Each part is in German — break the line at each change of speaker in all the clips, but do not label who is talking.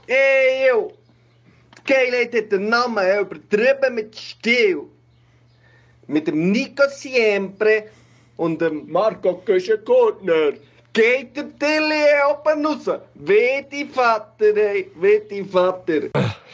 Ey, yo! Die Geilheit hat den Namen übertrieben mit Stil. Mit dem Nico Siempre und dem Marco Köschen-Gurtner. Geht der Tilly oben raus. Weh die Vater, ey. Weh die Vater.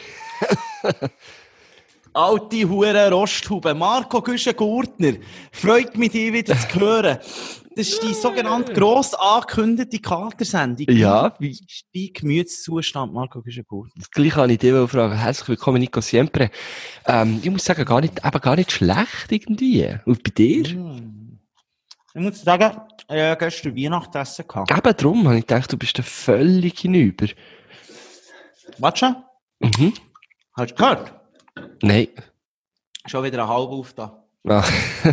Alte Hure Rosthube, Marco Güschen-Gurtner, freut mich, dich wieder zu hören. Das ist die sogenannte gross angekündigte Katersendung.
Ja,
wie ist dein Gemütszustand, Marco Güschen-Gurtner?
Das Gleiche kann ich dir fragen. Herzlich willkommen, Nico Siempre. Ich muss sagen, gar nicht schlecht irgendwie. Und bei dir?
Ich muss sagen, gestern Weihnachtsessen gehabt.
Eben darum habe ich gedacht, du bist da völlig hinüber.
Warte schon.
Mhm.
Hast du gehört?
Nein.
Schon wieder ein halb auf da.
Ah.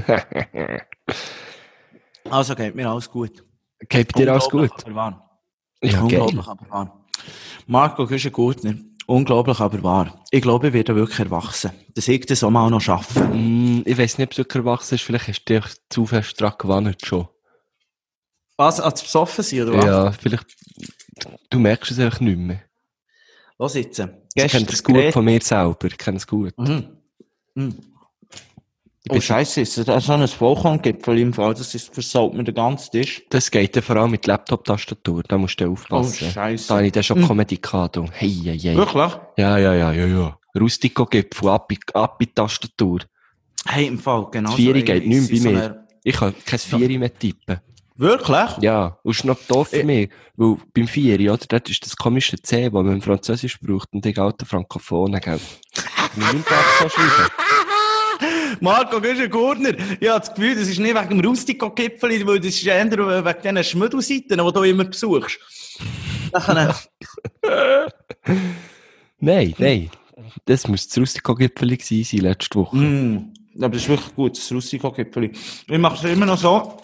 Also geht mir alles gut.
Geht bei dir alles gut?
Aber wahr.
Ja,
unglaublich, aber wahr. Marco Güschen-Gurtner, unglaublich, aber wahr. Ich glaube, ich werde wirklich erwachsen. Dass ich das auch mal noch schaffe.
Ich weiss nicht, ob du wirklich erwachsen bist. Vielleicht hast du dich zu fest dran gewandt schon.
Was? Als besoffen sein, oder was?
Ja, vielleicht. Du merkst es einfach nicht mehr.
Was jetzt?
Ich kenne das gut von mir selber. Ich kenne es gut.
Oh, Scheiße, ist das so ein Vollkorngipfel im Fall? Das versaut mir den ganzen Tisch.
Das geht ja vor allem mit Laptop-Tastatur. Da musst du aufpassen.
Oh, Scheiße.
Da habe ich dann schon Comedy gehabt. Hey.
Wirklich?
Ja. Rustico-Gipfel, ab in die Tastatur.
Hey, im Fall, genau.
Das Vieri geht nicht mehr bei mir. Ich kann kein Vieri mehr tippen.
Wirklich?
Ja, und es ist noch doof für mich, weil beim Vieri, oder, dort ist das komische C, das man im Französisch braucht, und die alten Frankophonen, gell. Mit meinem Tag so schreiben.
Marco Güschen-Gurtner, ich habe das Gefühl, das ist nicht wegen dem Rustico-Gipfel, weil das ist eher wegen diesen Schmüdelseiten, die du immer besuchst.
Nein. Das muss das Rustico-Gipfel gewesen sein, letzte Woche.
Aber das ist wirklich gut, das Rustico-Gipfel. Ich mache es immer noch so,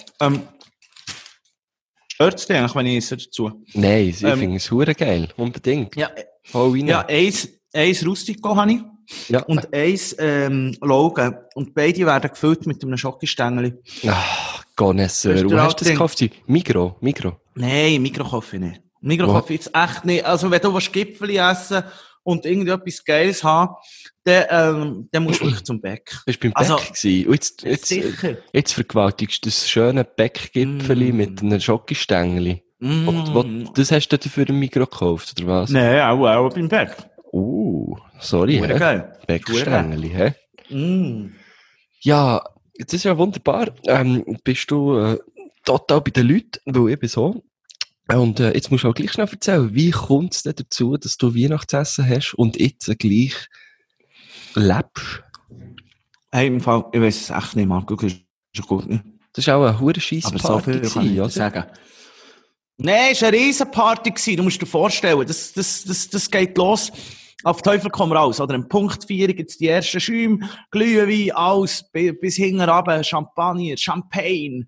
stört es dich eigentlich, wenn ich esse dazu?
Nein, ich finde es verdammt geil. Unbedingt.
Ja,
Hau rein.
ja, eins Rustico habe ich.
Ja.
Und eins Logen. Und beide werden gefüllt mit einem Schokostängel.
Ach, Connoisseur. Wo hast du das gekauft? Migros?
Nein, Migros kaufe ich nicht. Migros kaufe ich jetzt echt nicht. Also wenn du Gipfeli essen und irgendetwas Geiles haben, dann musst du wirklich zum Bäck.
Bist du beim Bäck gewesen? Und
sicher.
Jetzt vergewaltigst du das schöne Bäckgipfeli mit einem Schokostängel. Das hast du dafür im Migros gekauft, oder was?
Nein, auch beim Bäck.
Sorry,
hä? Geil.
Bäckstängeli, hä? Ja, das ist ja wunderbar. Bist du total bei den Leuten, weil ich bin so. Und jetzt musst du auch gleich schnell erzählen, wie kommt es denn dazu, dass du Weihnachtsessen hast und jetzt gleich lebst?
Hey, im Fall, ich weiss es echt nicht, Marco, das ist gut, ne?
Das war auch eine hure Scheissparty,
aber so viel kann ich
oder?
sagen. Nein, es war eine Riesenparty gewesen, du musst dir vorstellen, das geht los. Auf Teufel komm raus, oder? Im Punkt 4 gibt's die ersten Schäume, Glühwein, alles, bis hinten runter, Champagner, Champagne.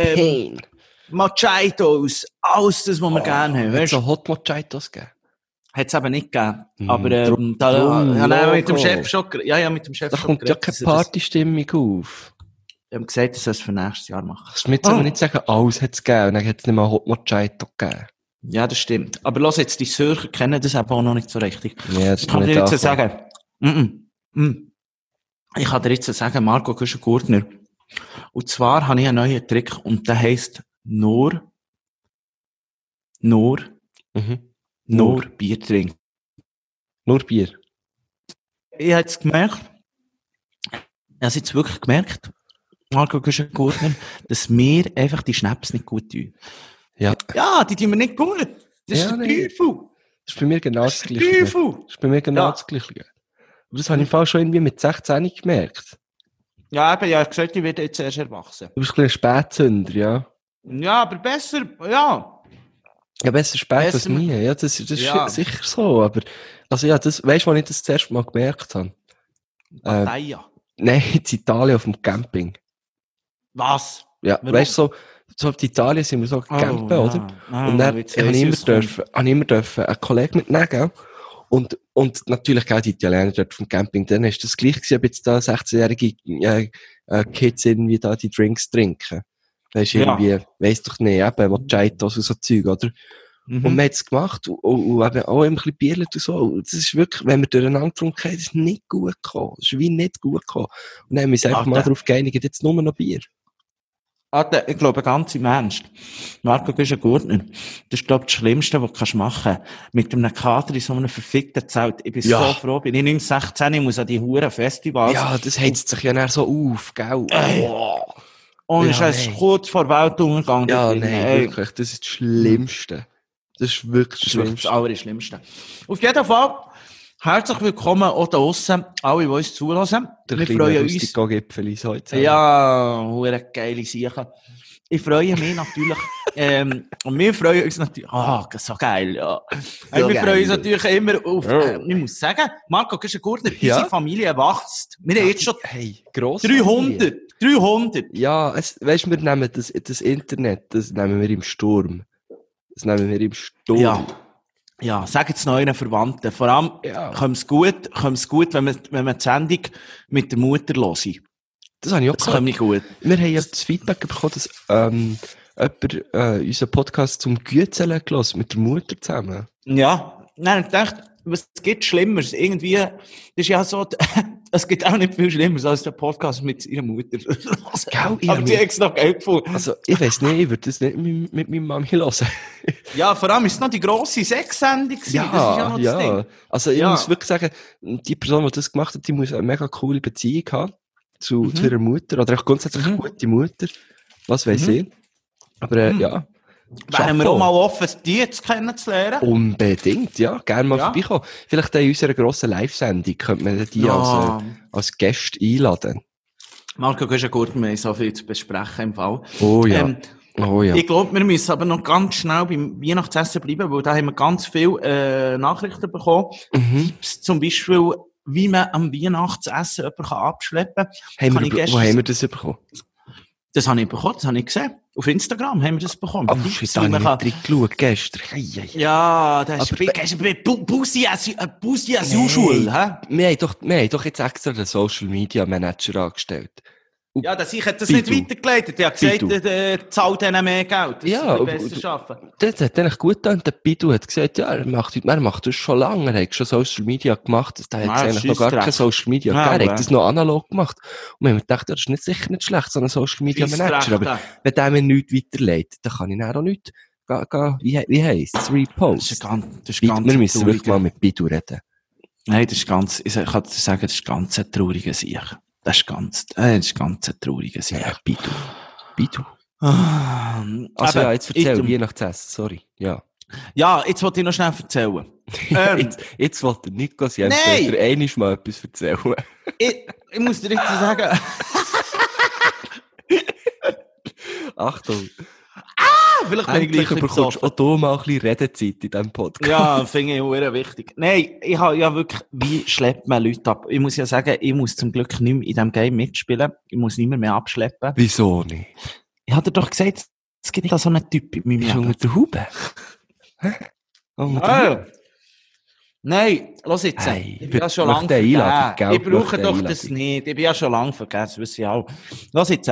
Mojitos, alles das, was wir gerne haben.
Hat es so Hot Mojitos gegeben?
Hat es eben nicht gegeben. Aber mit dem Chef schon geredet.
Da kommt ja keine Partystimmung auf.
Wir haben gesagt, dass wir es für nächstes Jahr machen.
Kannst du mir jetzt aber nicht sagen, alles hat es gegeben, und dann hat es nicht mal Hot Mojito gegeben.
Ja, das stimmt. Aber los jetzt, die Zürcher kennen das eben auch noch nicht so richtig.
Ja, das
ich kann dir jetzt sagen, ich kann dir jetzt sagen, Marco Güschen-Gurtner. Und zwar habe ich einen neuen Trick, und der heisst nur Bier trinken.
Nur Bier?
Ich habe jetzt gemerkt, Marco Güschen-Gurtner, dass mir einfach die Schnaps nicht gut tun.
Ja,
die tun mir nicht gut. Das ist der Teufel.
Das ist bei mir genau das Gleiche. Das Gleiche. Aber das habe ich im Fall schon irgendwie mit 16 gesagt.
Ja, eben, ich habe gesagt, ich werde jetzt erst erwachsen.
Du bist ein bisschen Spätzünder, ja.
Ja, aber besser, ja.
Ja, besser spät als nie. Ja, das ist sicher so, aber, also ja, das, weißt du, wann ich das erste Mal gemerkt habe?
Pattaya.
Nein, in Italien auf dem Camping.
Was?
Ja, weißt du, so in Italien sind wir so gecampt, oder? Und dann habe ich immer einen Kollegen mitnehmen, gell? Und natürlich, gell, die Italiener dort vom Camping, dann ist das gleich gewesen, ob jetzt da 16-jährige Kids irgendwie da die Drinks trinken. Weißt du, irgendwie, weiss doch nicht, eben, Mojitos und so Zeug, oder? Und man hat es gemacht und eben auch ein bisschen bierlet und so. Und das ist wirklich, wenn wir durcheinander getrunken haben, das ist nicht gut gekommen. Das ist wie nicht gut gekommen. Und dann haben wir uns einfach mal darauf geeinigt, jetzt nur noch Bier.
Ich glaube, ganz im Ernst. Marco, du bist ein Gurtner. Das ist, glaube ich, das Schlimmste, was du machen kannst. Mit einem Kader in so einem verfickten Zelt. Ich bin so froh, bin ich 1916, ich muss an die Huren Festivals.
Ja, das heizt sich ja dann so auf, gell?
Und es ist kurz vor Weltuntergang.
Ja, nein, wirklich. Das ist das Schlimmste. Das ist wirklich das Schlimmste.
Das Allerschlimmste. Auf jeden Fall, herzlich willkommen auch da draussen, alle, die uns zulassen.
Wir freuen uns. Gipfel heute.
Ja, hure geile Sachen. Ich freue mich natürlich, und wir freuen uns natürlich, so geil, ja. So wir freuen uns natürlich immer auf, ich muss sagen, Marco, du bist ein Gurtner, unsere Familie wächst. Wir haben jetzt schon 300.
Ja, weisst, wir nehmen das Internet, das nehmen wir im Sturm.
Ja, sag jetzt noch euren Verwandten. Vor allem, kommt es gut, wenn man die Sendung mit der Mutter hören.
Das habe ich auch gesagt.
Das gut.
Wir haben ja das Feedback bekommen, dass jemand unseren Podcast zum Gützeln gelassen mit der Mutter zusammen.
Ja, nein, ich dachte, was gibt Schlimmeres? Irgendwie, das ist ja so, es gibt auch nicht viel Schlimmeres als der Podcast mit ihrer Mutter. Aber die hat es noch geil gefunden.
Also, ich weiss nicht, ich würde das nicht mit meiner Mami hören.
Ja, vor allem ist es noch die grosse Sexsendung.
Ja, das ist ja noch das Ding. Also, ich muss wirklich sagen, die Person, die das gemacht hat, die muss eine mega coole Beziehung haben zu ihrer Mutter. Oder auch grundsätzlich eine gute Mutter. Was weiss ich. Aber, ja.
Wären wir auch mal offen, die jetzt kennenzulernen?
Unbedingt, ja. Gerne mal vorbeikommen. Vielleicht in unserer grossen Live-Sendung könnte man die als Gäste einladen.
Marco, du hast ja gut, wir haben so viel zu besprechen im Fall.
Oh ja.
Ich glaube, wir müssen aber noch ganz schnell beim Weihnachtsessen bleiben, weil da haben wir ganz viele Nachrichten bekommen. Tipps, zum Beispiel, wie man am Weihnachtsessen jemanden abschleppen kann.
Wo haben wir das bekommen?
Das habe ich bekommen, das habe ich gesehen. Auf Instagram haben wir das bekommen.
Oh shit, da habe ich nicht geschaut, gestern.
Ja, das ist gestern Bussi as usual, hä?
Wir haben doch jetzt extra den Social Media Manager angestellt.
Ja, ich hätte das nicht weitergeleitet. Ich habe gesagt, zahlt denen mehr Geld, dass sie besser arbeiten.
Das hat eigentlich gut getan. Der Bidu hat gesagt, ja, er macht das schon lange. Er hat schon Social Media gemacht. Da hat es eigentlich noch gar kein Social Media gegeben. Er hat das noch analog gemacht. Und wir haben gedacht, das ist sicher nicht schlecht, so ein Social Media Manager. Aber wenn der mir nichts weiterleitet, dann kann ich dann auch nichts. Wie heisst es? Repost. Wir müssen wirklich mal mit Bidu reden.
Nein, ich kann dir sagen, das ist ganz eine traurige Sache. Das ist ganz eine traurige Sache.
Bidu. Also ja, jetzt erzähl, Weihnachtsessen, sorry. Ja,
jetzt wollte ich noch schnell erzählen.
jetzt wollte Nico Siempre dir einmal mal etwas erzählen.
ich muss dir jetzt sagen...
Achtung.
Vielleicht bin ich gleich
bekommst auch du mal ein bisschen Redezeit in diesem Podcast.
Ja, finde ich auch wichtig. Nein, ich habe ja wirklich, wie schleppt man Leute ab? Ich muss ja sagen, ich muss zum Glück nicht mehr in diesem Game mitspielen. Ich muss nicht mehr abschleppen.
Wieso nicht?
Ich hatte doch gesagt, es gibt da so einen Typ in meinem Leben.
Schon mit der Haube?
Nein, los jetzt.
Hey,
ich bin ja schon lange vergessen. Ich brauche doch das nicht. Ich bin ja schon lange vergessen, das wissen ich auch. Los jetzt.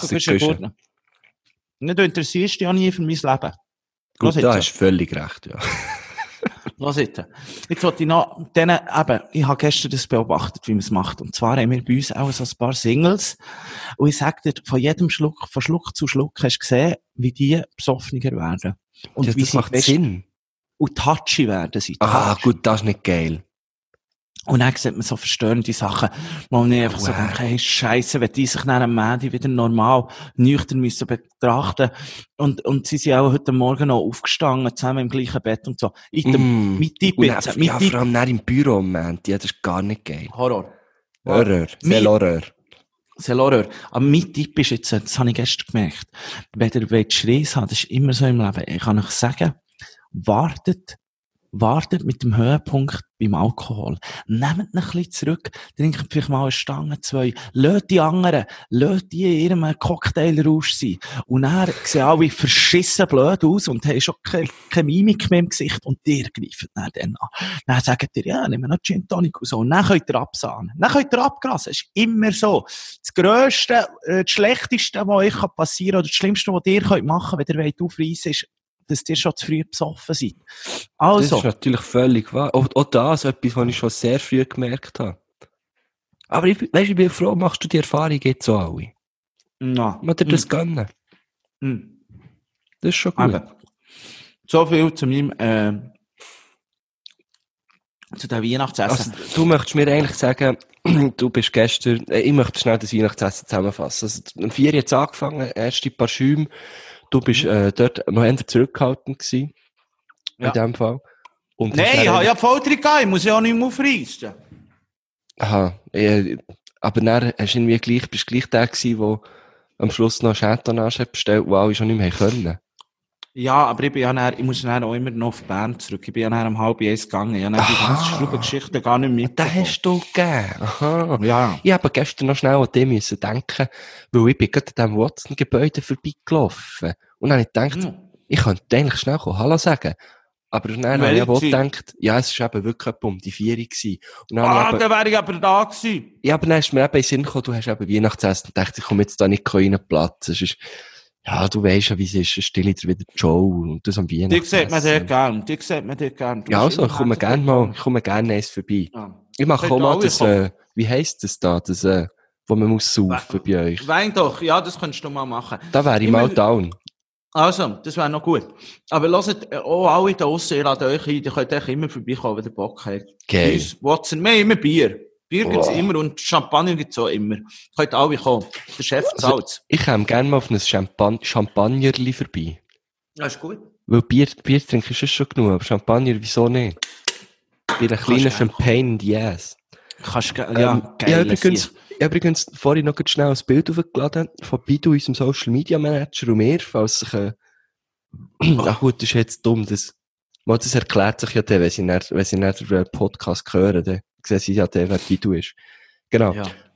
Du interessierst dich ja nie für mein Leben.
Gut, da hast du völlig recht, ja.
Los jetzt. Jetzt wollte ich noch, ich habe gestern das beobachtet, wie man es macht. Und zwar haben wir bei uns auch so ein paar Singles. Und ich sage dir, von jedem Schluck, von Schluck zu Schluck hast du gesehen, wie die besoffener werden. Und
ja,
wie
das macht Sinn.
Und touchy werden sie.
Gut, das ist nicht geil.
Und dann sieht man so verstörende Sachen, wo man einfach so denkt, hey, Scheisse, wenn die sich nach einem Mädchen wieder normal, nüchtern müssen betrachten. Und sie sind auch heute Morgen noch aufgestanden, zusammen im gleichen Bett und so. Mit Tipp jetzt.
Ja, vor allem nicht im Büro, man. Ja, das ist gar nicht geil.
Horror.
Sehr Horror.
Aber mein Tipp ist jetzt, das habe ich gestern gemerkt, wenn ihr Schreis habt, das ist immer so im Leben. Ich kann euch sagen, wartet mit dem Höhepunkt beim Alkohol. Nehmt ihn ein bisschen zurück, trinkt vielleicht mal eine Stange, 2, lasst die anderen, lasst die in ihrem Cocktailrausch sein. Und dann sehen alle verschissen blöd aus und haben schon keine Mimik mehr im Gesicht und ihr greift dann an. Dann sagt ihr, ja, nehmen wir noch Gin Tonic und so. Und dann könnt ihr absahnen. Dann könnt ihr abgrasen. Es ist immer so. Das Grösste, das Schlechteste, was euch passieren kann, oder das Schlimmste, was ihr machen könnt, wenn ihr aufreissen wollt, ist dass ihr schon zu früh besoffen seid. Also.
Das ist natürlich völlig wahr. Auch das, etwas, was ich schon sehr früh gemerkt habe. Aber ich bin froh, machst du die Erfahrung jetzt so alle?
Ja.
Muss dir das gönnen? Das ist schon gut.
Aber so viel zu meinem, zu den Weihnachtsessen.
Also, du möchtest mir eigentlich sagen, du bist gestern, ich möchte schnell das Weihnachtsessen zusammenfassen. Also, um 4 Uhr hat es angefangen, erste paar Schäume. Du bist dort noch eher zurückgehalten gewesen.
Ja.
In dem Fall. Und
nein, ich habe ja voll drin gegangen, ich muss ja auch nicht mehr aufreissen.
Aha, aber dann bist du gleich der gewesen, der am Schluss noch Chantonage bestellt, wo alle schon nicht mehr können.
Ja, aber ich muss dann auch immer noch auf Bern zurück. Ich bin ja dann um 12:30 gegangen. Ich habe dann die ganze Schrubengeschichte gar nicht mitbekommen.
Den hast du gegeben. Aha.
Ja.
Ich habe gestern noch schnell an dich müssen denken, weil ich bin gerade an diesem Watson-Gebäude vorbeigelaufen. Und dann habe ich gedacht, ich könnte eigentlich schnell Hallo sagen. Aber dann habe ich auch gedacht, ja, es war eben wirklich um die 4 Uhr gewesen. Und dann
dann wäre ich aber da gewesen.
Ja, aber dann ist mir eben in den Sinn gekommen, du hast eben Weihnachtsessen und dachte, ich komme jetzt da nicht rein Platz. Es ist, ja, du weisst ja, wie es ist, stille dir wieder die Show und das am Weihnachtsessen.
Die sieht man dir gern.
Ja, also, ich komme gerne eins vorbei. Ja. Ich mache auch mal das, wie heisst das da, das, wo man muss saufen bei euch?
Wein doch, ja, das könntest du mal machen.
Da wäre ich mal down.
Also, das wäre noch gut. Aber hört auch alle da draussen, ihr ladet euch ein, ihr könnt euch immer vorbeikommen, wenn ihr Bock habt.
Geil.
Watson, wir haben immer Bier. Bier gibt's immer und Champagner gibt's auch immer. Könnt alle kommen. Der Chef zahlt's.
Ich käme gerne mal auf ein Champagnerli vorbei.
Das ist gut.
Weil Bier trinken ist schon genug, aber Champagner, wieso nicht? Bei einer kleinen Champagne in die Ass.
Ja, geil.
Ich habe übrigens vorhin noch schnell ein Bild aufgeladen von Bidu, unserem Social Media Manager, und mir, falls sich, ach gut, das ist jetzt dumm, das erklärt sich ja dann, wenn sie nicht den Podcast hören, dann sehen sie ja dann, wer Bidu ist. Genau.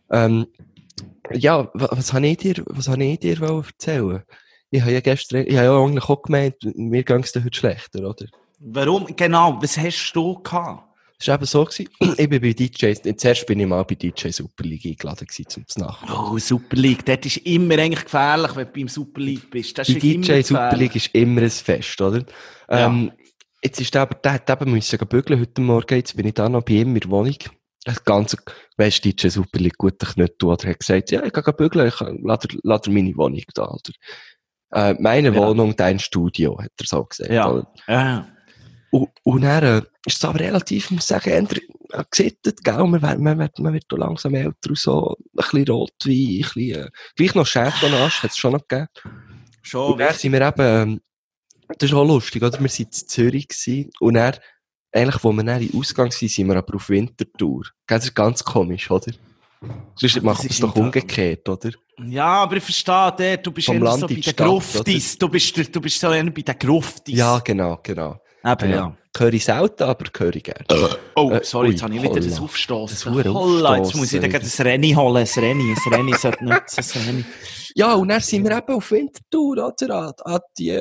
Ja, was habe ich dir erzählen? Ich habe ja eigentlich auch gemeint, mir ging es dann heute schlechter, oder?
Warum? Genau, was hast du gehabt?
Es war eben so gewesen, ich bin bei DJs, zuerst bin ich mal bei DJ Super League eingeladen gewesen, zum Nacht.
Oh, Super League, das ist immer eigentlich gefährlich, wenn du beim Super League bist. Das
bei DJ Super League ist immer ein Fest, oder?
Ja.
Jetzt ist der hat eben müssen bügeln heute Morgen, jetzt bin ich da noch bei ihm in der Wohnung. Das ganze, weisst DJ Super League, gut, ich nicht tun, oder hat gesagt, ja, ich kann bügeln, ich lade meine Wohnung da, oder? Meine Wohnung, dein Studio, hat er so gesagt.
Ja.
Oder?
Ja.
Und dann ist es aber relativ, muss ich sagen, gesittet, gell? Man wird da langsam älter und so, ein bisschen Rotwein, ein bisschen, gleich noch Chardonnay, hat es schon noch gegeben.
Schon.
Und dann sind wir eben, das ist auch lustig, oder? Wir waren in Zürich gewesen, und dann, eigentlich, wo wir dann im Ausgang waren, sind wir aber auf Wintertour. Das ist ganz komisch, oder? Sonst macht man es doch umgekehrt, oder?
Ja, aber ich verstehe, du bist eher so bei den Gruftis. Du bist so eher bei den Gruftis.
Ja, genau.
Eben, ja.
Höre ich selten, aber höre ich gerne.
Oh, sorry, jetzt habe ich wieder das Aufstoßen. Holla, jetzt muss ich dann das Renni holen. Das Renni sollte nutzen.
Ja, und dann sind wir eben auf Wintertour, oder? An die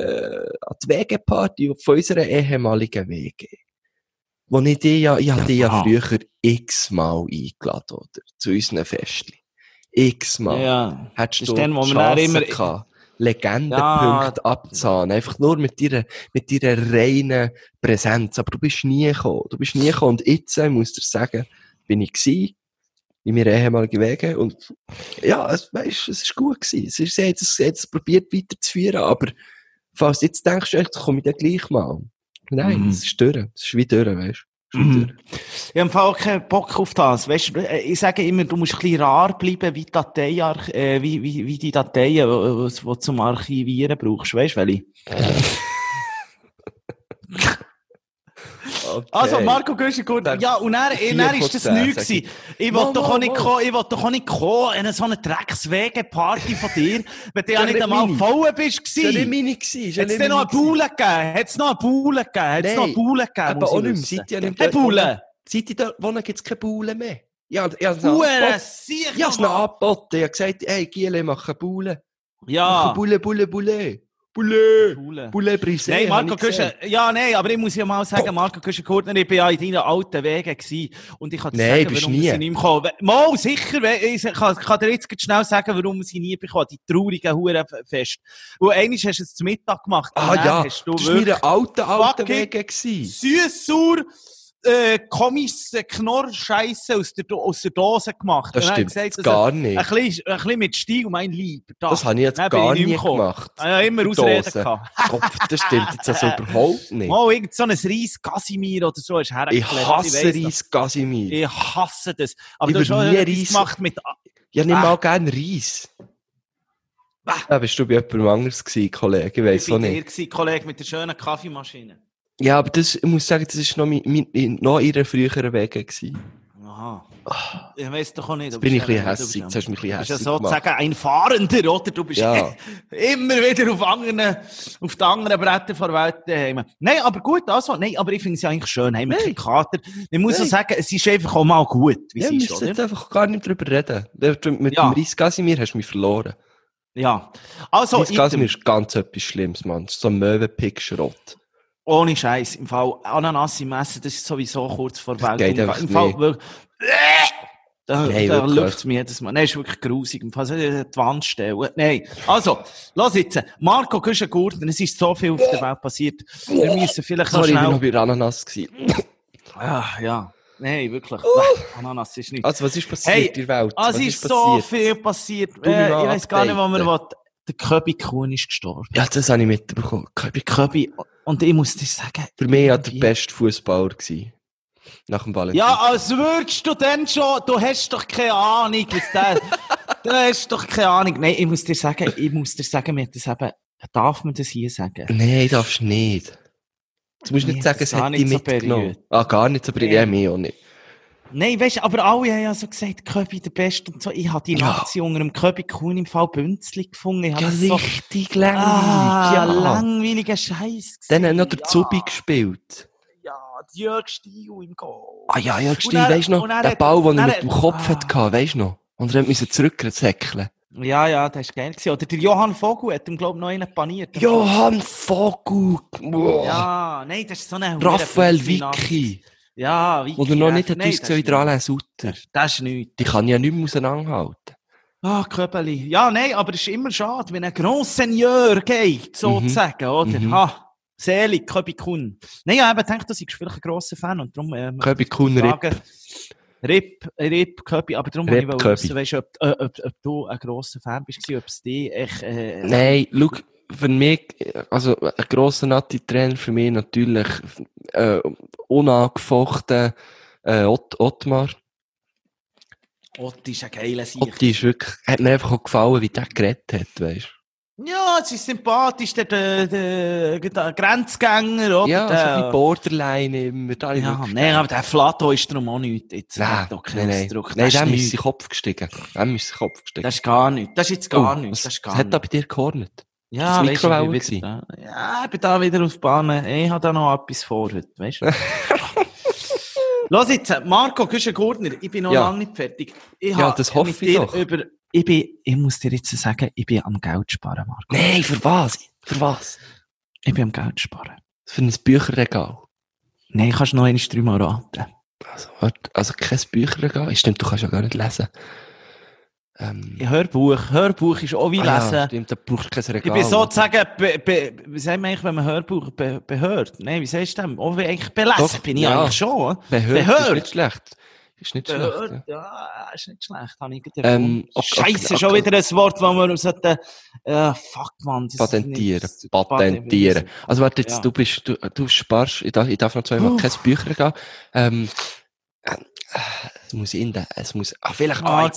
WG-Party von unserer ehemaligen WG. Wo ich dich ja früher x-mal eingeladen, oder? Zu unseren Festchen. X-mal.
Ja.
Hättest du
dann, wo
Chance
immer
gehabt, Legendenpunkte abzahlen. Einfach nur mit deiner reinen Präsenz. Aber du bist nie gekommen. Und jetzt, muss ich dir sagen, bin ich gewesen, in meiner ehemaligen Wege. Und, ja, es ist gut gewesen. Sie hat es probiert weiterzuführen, aber falls du jetzt denkst, echt, komme ich dann gleich mal. Nein, es ist durch. Es ist wie durch, weißt du.
Ich habe auch keinen Bock auf das. Weißt, ich sage immer, du musst ein bisschen rar bleiben, wie die Dateien, die du zum Archivieren brauchst. Weißt du, welche? Okay. Also, Marco Göschi, gut. Ja, und dann ist das nichts gewesen. Ich wollte doch auch nicht kommen in so eine Dreckswege-Party von dir, wenn du ja nicht einmal voll bist gewesen.
Das war nicht meine gewesen.
Hat es denn noch eine Buhle gegeben? Hat es noch eine Buhle gegeben?
Aber auch nicht mehr. Seit ihr nicht
eine Buhle?
Seit ihr da wohnen, gibt es keine Buhle mehr. Ja,
ich habe
es noch angeboten. Ich habe gesagt, hey, Giele, mach eine Buhle.
Ja.
Mach eine Bulle. Poulet brisé.
Nein, Marco Güschen, aber ich muss ja mal sagen, Marco Güschen-Gurtner, ich war ja in deinen alten Wegen gewesen. Und ich kann dir sagen, warum sie nicht mehr kommen. Mal, sicher, ich kann dir jetzt schnell sagen, warum sie nie bekommen. Die traurigen Hurenfest. Und einmal hast du es zum Mittag gemacht.
Das war meine alten Wege gewesen.
Süß-sauer, komische Knorr-Scheisse aus der Dose gemacht.
Das stimmt gesagt, gar nicht.
Ein bisschen mit Stil, mein Lieber.
Das habe ich jetzt gar nicht gemacht.
Ich habe immer Ausreden gehabt.
Das stimmt jetzt also überhaupt nicht.
Mal irgend so ein Reis-Casimir oder so ist hergeklebt.
Ich hasse Reis-Casimir.
Ich hasse das. Aber du hast schon Reis gemacht mit...
Ja, nicht mal gerne Reis. Da bist du bei jemandem anders gewesen, Kollege. Ich weiss auch nicht.
Ich war Kollege mit der schönen Kaffeemaschine.
Ja, aber ich muss sagen, das war noch ihre früheren Wege gewesen.
Aha. Ich weiss doch auch nicht.
Jetzt bin ich ein bisschen hässlich. Jetzt hast du mich ein bisschen hässlich
gemacht. Du bist ja sozusagen ein Fahrender, oder? Du bist immer wieder auf den anderen Brettern der Welt daheim. Nein, aber gut, aber ich finde es ja eigentlich schön. Haben wir keinen Kater. Ich muss auch sagen, es ist einfach auch mal gut, wie
es ist. Wir müssen jetzt einfach gar nicht drüber reden. Mit dem Reis Casimir hast du mich verloren.
Ja. Also,
Reis Casimir ist ganz etwas Schlimmes, Mann. So ein Möwenpick-Schrott.
Ohne Scheiß. Im Fall Ananas im Essen, das ist sowieso kurz vor
Welt. Geht einfach
im Fall wirklich, da läuft es mir jedes Mal. Nein, ist wirklich grusig. Im Fall soll ich die Wand stellen. Nein. Also, los jetzt. Marco Güschen-Gurtner, es ist so viel auf der Welt passiert. Wir müssen vielleicht noch schnell...
Ich war noch bei Ananas gewesen.
Ja. Nein, wirklich. Ananas ist nicht...
Also, was ist passiert in der Welt?
Es ist so viel passiert. Ich weiss gar nicht, wo man will. Der Köbi Kuhn ist gestorben.
Ja, das habe ich mitbekommen.
Köbi. Und ich muss dir sagen...
Für mich war der beste Fußballer gewesen. Nach dem Valentin.
Ja, als würdest du denn schon... Du hast doch keine Ahnung, was der... Du hast doch keine Ahnung. Nein, ich muss dir sagen, mir das eben... Darf man das hier sagen?
Nein, darfst du nicht. Du musst nicht sagen, es hätte dich mitgenommen. Gar nicht so berührt. Ja, mich auch nicht.
Nein, weißt du, aber alle haben ja so gesagt, Köbi der Beste und so. Ich habe die Nazi unter dem Köbi Kuhn im Fall Bünzli gefunden. Ich
richtig langweilig.
Langweiliger Scheiß.
Dann hat noch der Zubi gespielt.
Ja, Jörg Stiel im Goal.
Ja, Jörg Stiel, weisst du noch? Der Ball, den er mit dem Kopf hatte, weisst du noch? Und er musste zurücksäckeln.
Ja, das war geil. Oder der Johann Vogel hat ihm, glaube ich, noch einen paniert.
Johann Vogel!
Ja, nein, das ist so eine...
Raphael Vicky.
Ja, wie
oder noch nicht hat ausgesehen wie der Alain Sutter.
Das ist nichts.
Die kann ja nicht mehr auseinanderhalten.
Köbeli. Ja, nein, aber es ist immer schade, wenn ein Grandseigneur geht, sozusagen, oder? Selig, Köbi Kuhn. Nein, ich habe gedacht, du seist vielleicht ein grosser Fan und darum...
Köbi Kuhn,
Rip, Köbi, aber darum wollte ich wissen, weißt, ob du ein grosser Fan bist, ob es dich echt...
Nein, schau, für mich, also ein grosser Nati-Trainer für mich natürlich unangefochten Ottmar.
Otti ist ein geiler Sieg.
Otti ist wirklich, hat mir einfach auch gefallen, wie der geredet hat, weißt du.
Ja, es ist sympathisch, der Grenzgänger, oder?
Ja, so ein Borderline immer.
Nein, aber der Flato ist darum auch nichts. Jetzt
nein, dem ist sein Kopf gestiegen. Das
ist gar nichts. Das ist jetzt gar nichts.
Was hat da bei dir gehornet?
Ja, weißt du, ich bin da wieder auf die Bahn. Ich habe da noch etwas vor heute, weißt du. Los jetzt, Marco Güschen-Gurtner, ich bin noch lange nicht fertig.
Das hoffe ich doch.
Ich muss dir jetzt sagen, ich bin am Geld sparen, Marco.
Nein, für was?
Ich bin am Geld sparen.
Für ein Bücherregal?
Nein, kannst du noch 3-mal raten.
Also kein Bücherregal? Stimmt, du kannst ja gar nicht lesen.
Hörbuch ist auch wie lesen.
Ja, stimmt, da braucht kein Regal.
Ich bin sozusagen, wie sagt man eigentlich, wenn man Hörbuch behört? Nein, wie sagst du das? Auch wie eigentlich belesen doch, bin ich eigentlich schon.
Behört ist nicht schlecht.
Ist nicht schlecht. Ist nicht schlecht. Scheiße, schon wieder ein Wort, das man sollte, fuck man.
Patentieren. Also warte, jetzt, du sparst, ich darf noch zweimal kein Bücherregal. Es muss vielleicht, jetzt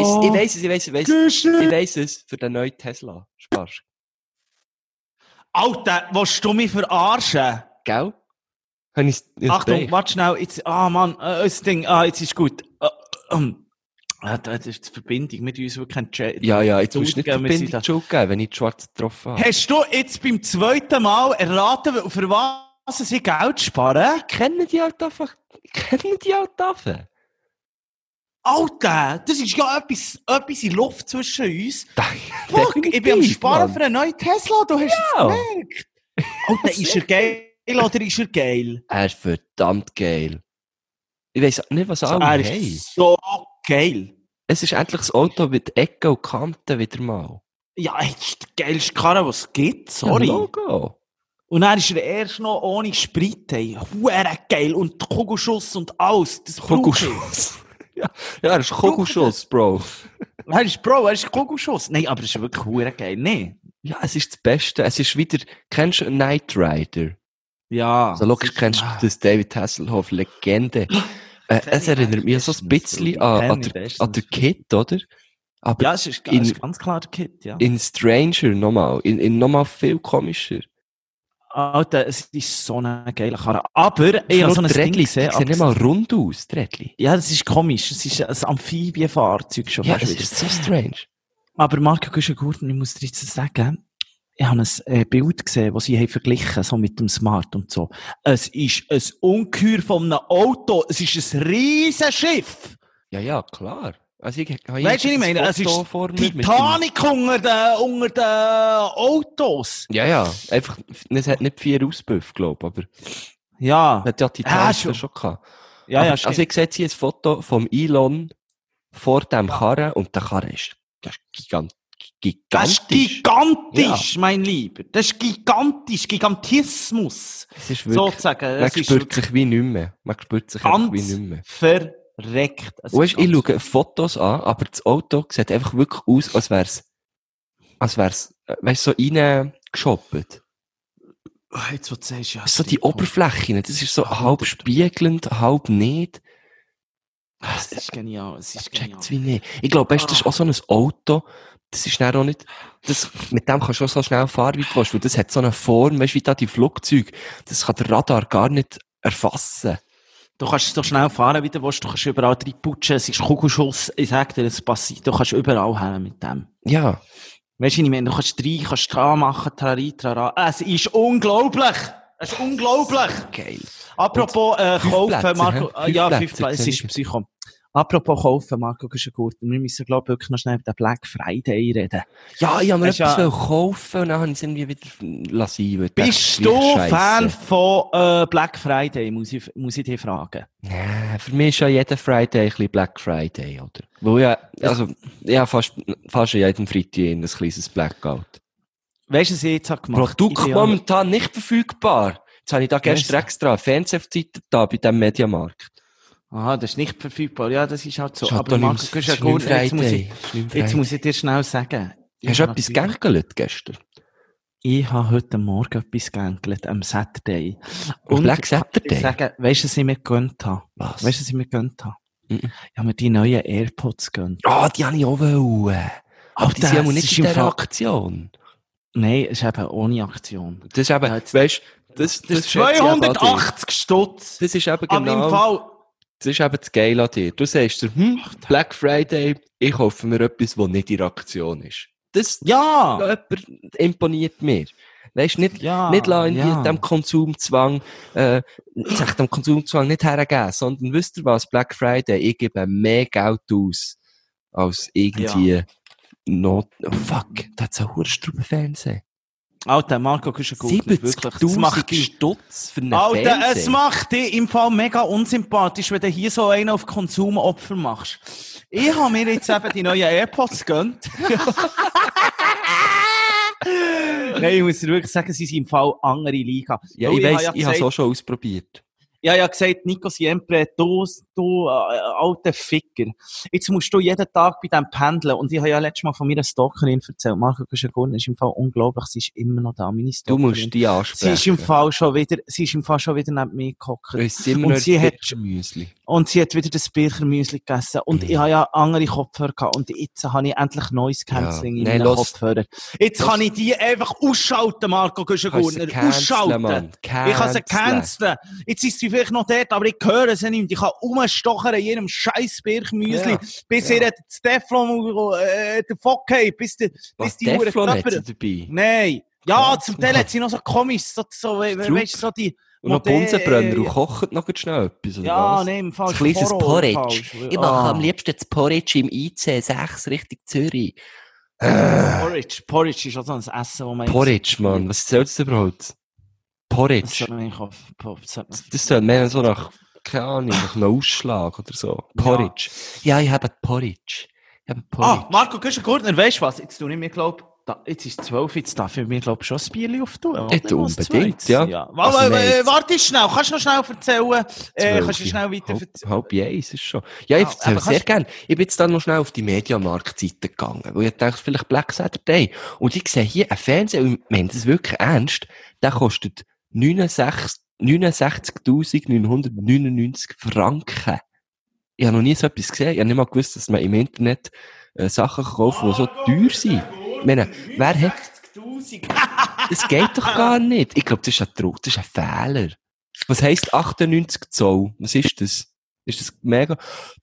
ich weiss es, für den neuen Tesla sparst.
Alter, willst du mich verarschen?
Gell?
Achtung, warte schnell, jetzt, das Ding, jetzt ist gut. Das ist die Verbindung mit uns, wirklich kein Chat.
Ja, jetzt musst du nicht die Verbindung Schuld geben, wenn ich die Schwarze getroffen habe.
Hast du jetzt beim zweiten Mal erraten, für was sie Geld sparen?
Kennen die halt einfach.
Alter, das ist ja etwas in Luft zwischen uns. Fuck,
Definitiv,
ich bin am Sparen
Mann.
für einen neuen Tesla, du hast es gemerkt. Alter, ist er geil oder ist er geil?
Er ist verdammt geil. Ich weiss nicht, was alle
Er
haben.
ist so geil.
Es ist endlich das Auto mit Ecken und Kanten wieder mal.
Ja, das ist der geilste Karre, was es gibt, sorry.
Ja, Logo.
Und dann ist er erst noch ohne Sprit, ey. Huere geil. Und Kugelschuss und alles. Das
Kugelschuss. Ja, er ist Kugelschuss, Bro.
Er ist Kugelschuss. Nein, aber es ist wirklich huere geil, ne?
Ja, es ist das Beste. Es ist wieder, kennst du Knight Rider?
Ja.
Also logisch kennst du das David Hasselhoff, Legende. Es erinnert mich so ein bisschen an der Kid, oder? Aber
ja, es ist ganz klar der Kid, ja.
In Stranger nochmal. In nochmal viel komischer.
Alter, es ist so eine geile Karre. Aber, ich habe so ein Ding gesehen.
Das sieht nicht mal rund aus, Drädli.
Ja, das ist komisch. Es ist ein Amphibienfahrzeug schon.
Ja, es ist so strange.
Aber Marco Güschen-Gurten, ich muss dir jetzt sagen, ich habe ein Bild gesehen, das sie haben verglichen, so mit dem Smart und so. Es ist ein Ungeheuer von einem Auto. Es ist ein riesen Schiff.
Ja, klar. Also
weißt du, was ich meine? Es ist Titanic unter den Autos.
Ja. Einfach, es hat nicht 4 Auspuff, glaube ich, aber.
Ja.
Hat ja Titanic schon gehabt.
Ja,
aber, also, ich sehe jetzt hier ein Foto vom Elon vor dem Karren und der Karren ist gigantisch.
Das ist gigantisch, mein Lieber. Das ist gigantisch. Gigantismus.
Es ist wirklich,
sozusagen.
Man spürt sich wie nicht mehr. Man spürt sich einfach wie nicht mehr.
Verreckt.
Weißt, ich schaue Fotos an, aber das Auto sieht einfach wirklich aus, als wär's, weißt du, so reingeshoppt.
Jetzt, was du sagst, ja.
So die Oberfläche, das ist so halb spiegelnd, halb nicht.
Das ist genial,
Checkt's wie nicht. Ich glaube, das ist auch so ein Auto, das ist dann auch nicht, mit dem kannst du auch so schnell fahren, wie du willst, weil das hat so eine Form, weißt du, wie da die Flugzeuge, das kann der Radar gar nicht erfassen.
Du kannst so schnell fahren, wie du willst, du kannst überall reinputschen, es ist Kugelschuss, ich sag dir, es passiert, du kannst überall hin mit dem.
Ja.
Weißt du, ich meine, du kannst dran machen, trari. Es ist unglaublich! Es ist unglaublich!
Geil.
Apropos kaufen, Marco, ja, 5
Plätze,
es ist Psycho. Apropos kaufen, Marco Güschen-Gurten, wir müssen, glaube ich, wirklich noch schnell über den Black Friday reden.
Ja, ich habe mir etwas kaufen und dann habe ich es irgendwie wieder lassen.
Bist du Fan von Black Friday, muss ich dich fragen?
Ja, für mich ist ja jeder Friday ein bisschen Black Friday, oder? Weil ja, also, ja, fast jeden Freitag ein kleines Blackout.
Weißt du, was ich jetzt habe gemacht?
Produkt momentan nicht verfügbar. Jetzt habe ich da gestern extra Fernsehzeit da bei diesem Mediamarkt.
Aha, das ist nicht verfügbar. Ja, das ist halt so.
Ist halt
aber Marco
Güschen-Gurten,
jetzt muss ich dir schnell sagen.
Hast du etwas gegengelt gestern?
Ich habe heute Morgen etwas gegengelt, am Saturday.
Und Black Saturday?
Ich sagen, weißt du, was ich mir gegönnt habe?
Was?
Weißt du, was ich mir gegönnt habe? Ich habe mir die neuen AirPods gegönnt.
Ah, die habe ich auch wollen. Aber die sind ja nicht in dieser Aktion.
Nein, es ist eben ohne Aktion.
Das ist eben, weißt du, das
ist 280 Stutz.
Das ist eben
aber
genau.
Im Fall,
das ist eben das Geile an dir. Du sagst dir, Black Friday, ich kaufe mir etwas, das nicht in Aktion ist. Das,
ja!
Jemand imponiert mir. Weißt du, nicht lassen dem Konsumzwang, sich dem Konsumzwang nicht hergeben, sondern wisst ihr was, Black Friday, ich gebe mehr Geld aus, als irgendwie, fuck, da hat's ein Hurstraubenfernsehen.
Alter, Marco Güschen-Gurten,
70.000 Stutz für einen
Alter,
Fernseher.
Es macht dich im Fall mega unsympathisch, wenn du hier so einen auf Konsumopfer machst. Ich habe mir jetzt eben die neuen AirPods gegönnt. Nein, ich muss dir wirklich sagen, sie sind im Fall andere Liga.
Ja, ich weiss, ich habe es auch schon ausprobiert.
Ja, ich habe gesagt, Nico Siempre, du alter Ficker. Jetzt musst du jeden Tag bei dem pendeln. Und ich habe ja letztes Mal von mir eine Stalkerin erzählt. Marco Güschen-Gurten ist im Fall unglaublich. Sie ist immer noch da, meine Stalkerin.
Du musst die ansprechen.
Sie ist im Fall schon wieder neben mir gehockt. Und sie hat wieder das Birchermüsli gegessen. Und ich habe ja andere Kopfhörer gehabt. Und jetzt habe ich endlich Noise Cancelling in meinen Kopfhörern. Jetzt kann ich die einfach ausschalten, Marco Güschen-Gurten. Ausschalten.
Mann.
Ich kann sie canceln. Jetzt ist sie vielleicht noch dort, aber ich höre sie nicht. Ich kann rumstochern in jedem scheiß Birchermüsli, bis ihr das Teflon davon geht, bis die
Teflon hat sie dabei?
Nein. Ja, zum Teil hat sie noch so komisch, so weißt du, so die
Und noch Bunsenbrenner und kocht noch schnell etwas, oder
ja,
was?
Nee, im Fall.
Ein kleines Porridge. Ich mache am liebsten das Porridge im IC6 Richtung Zürich.
Porridge ist auch so ein Essen, das man...
Porridge, Mann. Was soll das überhaupt? Porridge. Das soll mehr so nach, keine Ahnung, nach einem Ausschlag oder so. Porridge. Ja, ich habe Porridge.
Marco Güschen-Gurtner, weißt du was? Jetzt tue ich mir, glaube jetzt ist es 12, jetzt darf ich mir, glaube schon ein Bier auftun.
Unbedingt, ja.
Warte schnell, kannst du noch schnell erzählen? Kannst du schnell weiter erzählen?
Halb ist es schon. Ja, ich erzähle sehr gerne. Ich bin jetzt dann noch schnell auf die Mediamarkt-Seite gegangen, weil ich dachte, vielleicht Black Saturday. Und ich sehe hier einen Fernseher, und ich meine das wirklich ernst, der kostet 69.999 Franken. Ich habe noch nie so etwas gesehen. Ich habe nicht mal gewusst, dass man im Internet Sachen kaufen, die so teuer sind. Ich meine, wer hat... Das geht doch gar nicht. Ich glaube, das ist ein Druck, das ist ein Fehler. Was heisst 98 Zoll? Was ist das? Ist das mega?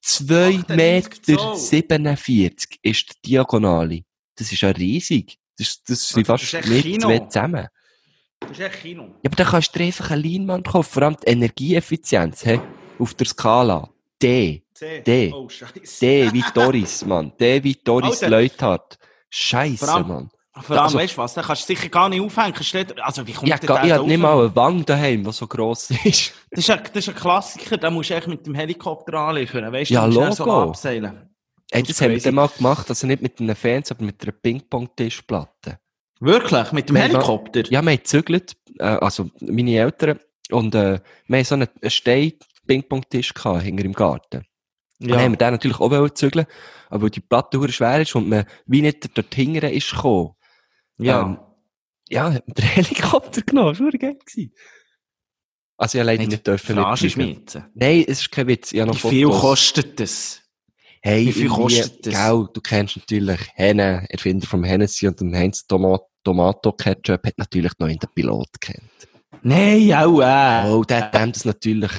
2,47 Meter ist die Diagonale. Das ist ja riesig. Das sind fast nicht zwei zusammen.
Das ist echt Kino.
Ja, aber da kannst du dir einfach eine Leinwand kaufen. Vor allem die Energieeffizienz, auf der Skala. D.
Oh, Scheiße.
D wie Doris, Mann. D wie Doris Leuthard. Scheisse, Mann.
Vor allem, weißt du was, da kannst du sicher gar nicht aufhängen. Also, wie kommt
ich habe nicht mal eine Wange daheim, die so gross ist.
Das ist ein Klassiker, da musst du echt mit dem Helikopter anliefern, weißt du?
Ja,
Logo.
So abseilen. Das haben wir dann mal gemacht, also nicht mit einem Fernseher, aber mit einer Ping-Pong-Tischplatte.
Wirklich? Mit dem Helikopter?
Ja, wir haben gezügelt, also meine Eltern, und wir haben so einen Stein-Ping-Pong-Tisch gehabt, hinter im Garten. Ja. Dann haben wir den natürlich auch zügeln, aber weil die Platte sehr schwer ist und man wie nicht dort hinten ist gekommen.
Ja.
Ja, hat man den Helikopter genommen, das war geil gewesen. Also ich leider nicht dürfen
mitfliegen.
Nein, es ist kein Witz.
Wie viel kostet das?
Hey, wie viel kostet das? Gell, du kennst natürlich Henne, Erfinder vom Hennessy und dem Heinz Tomato Ketchup, hat natürlich noch in den Pilot kennt.
Nein, auch.
Oh, der hat dem das natürlich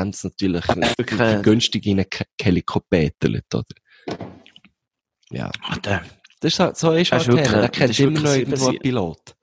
günstig in einen Helikopterlet, oder? Ja. Das ist so ist halt Henne, der kennt immer noch irgendwo einen Pilot.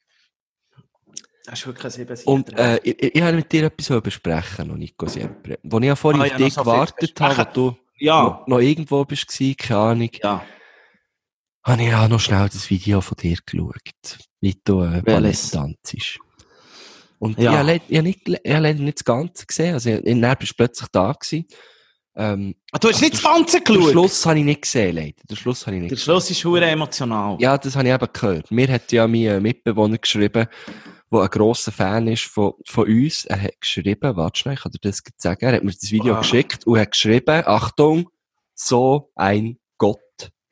Das ist wirklich ein 7-Seiter.
Und ich habe mit dir etwas besprechen noch, Nico Siempre. Wo ich ja vorhin auf dich gewartet habe, wo du noch irgendwo bist, keine Ahnung. Ja. Habe ich auch noch schnell das Video von dir geschaut, wie du Ballett tanzt. Und ich habe leider nicht das Ganze gesehen, also dann bist du plötzlich da gewesen.
Du hast nicht das Ganze geschaut?
Den Schluss habe ich nicht gesehen, leider. Der Schluss
ist verdammt emotional.
Ja, das habe ich eben gehört. Mir hat ja mein Mitbewohner geschrieben, der ein grosser Fan ist von uns. Er hat geschrieben, warte schnell, ich kann dir das sagen, er hat mir das Video geschickt und hat geschrieben, Achtung, so ein Gott.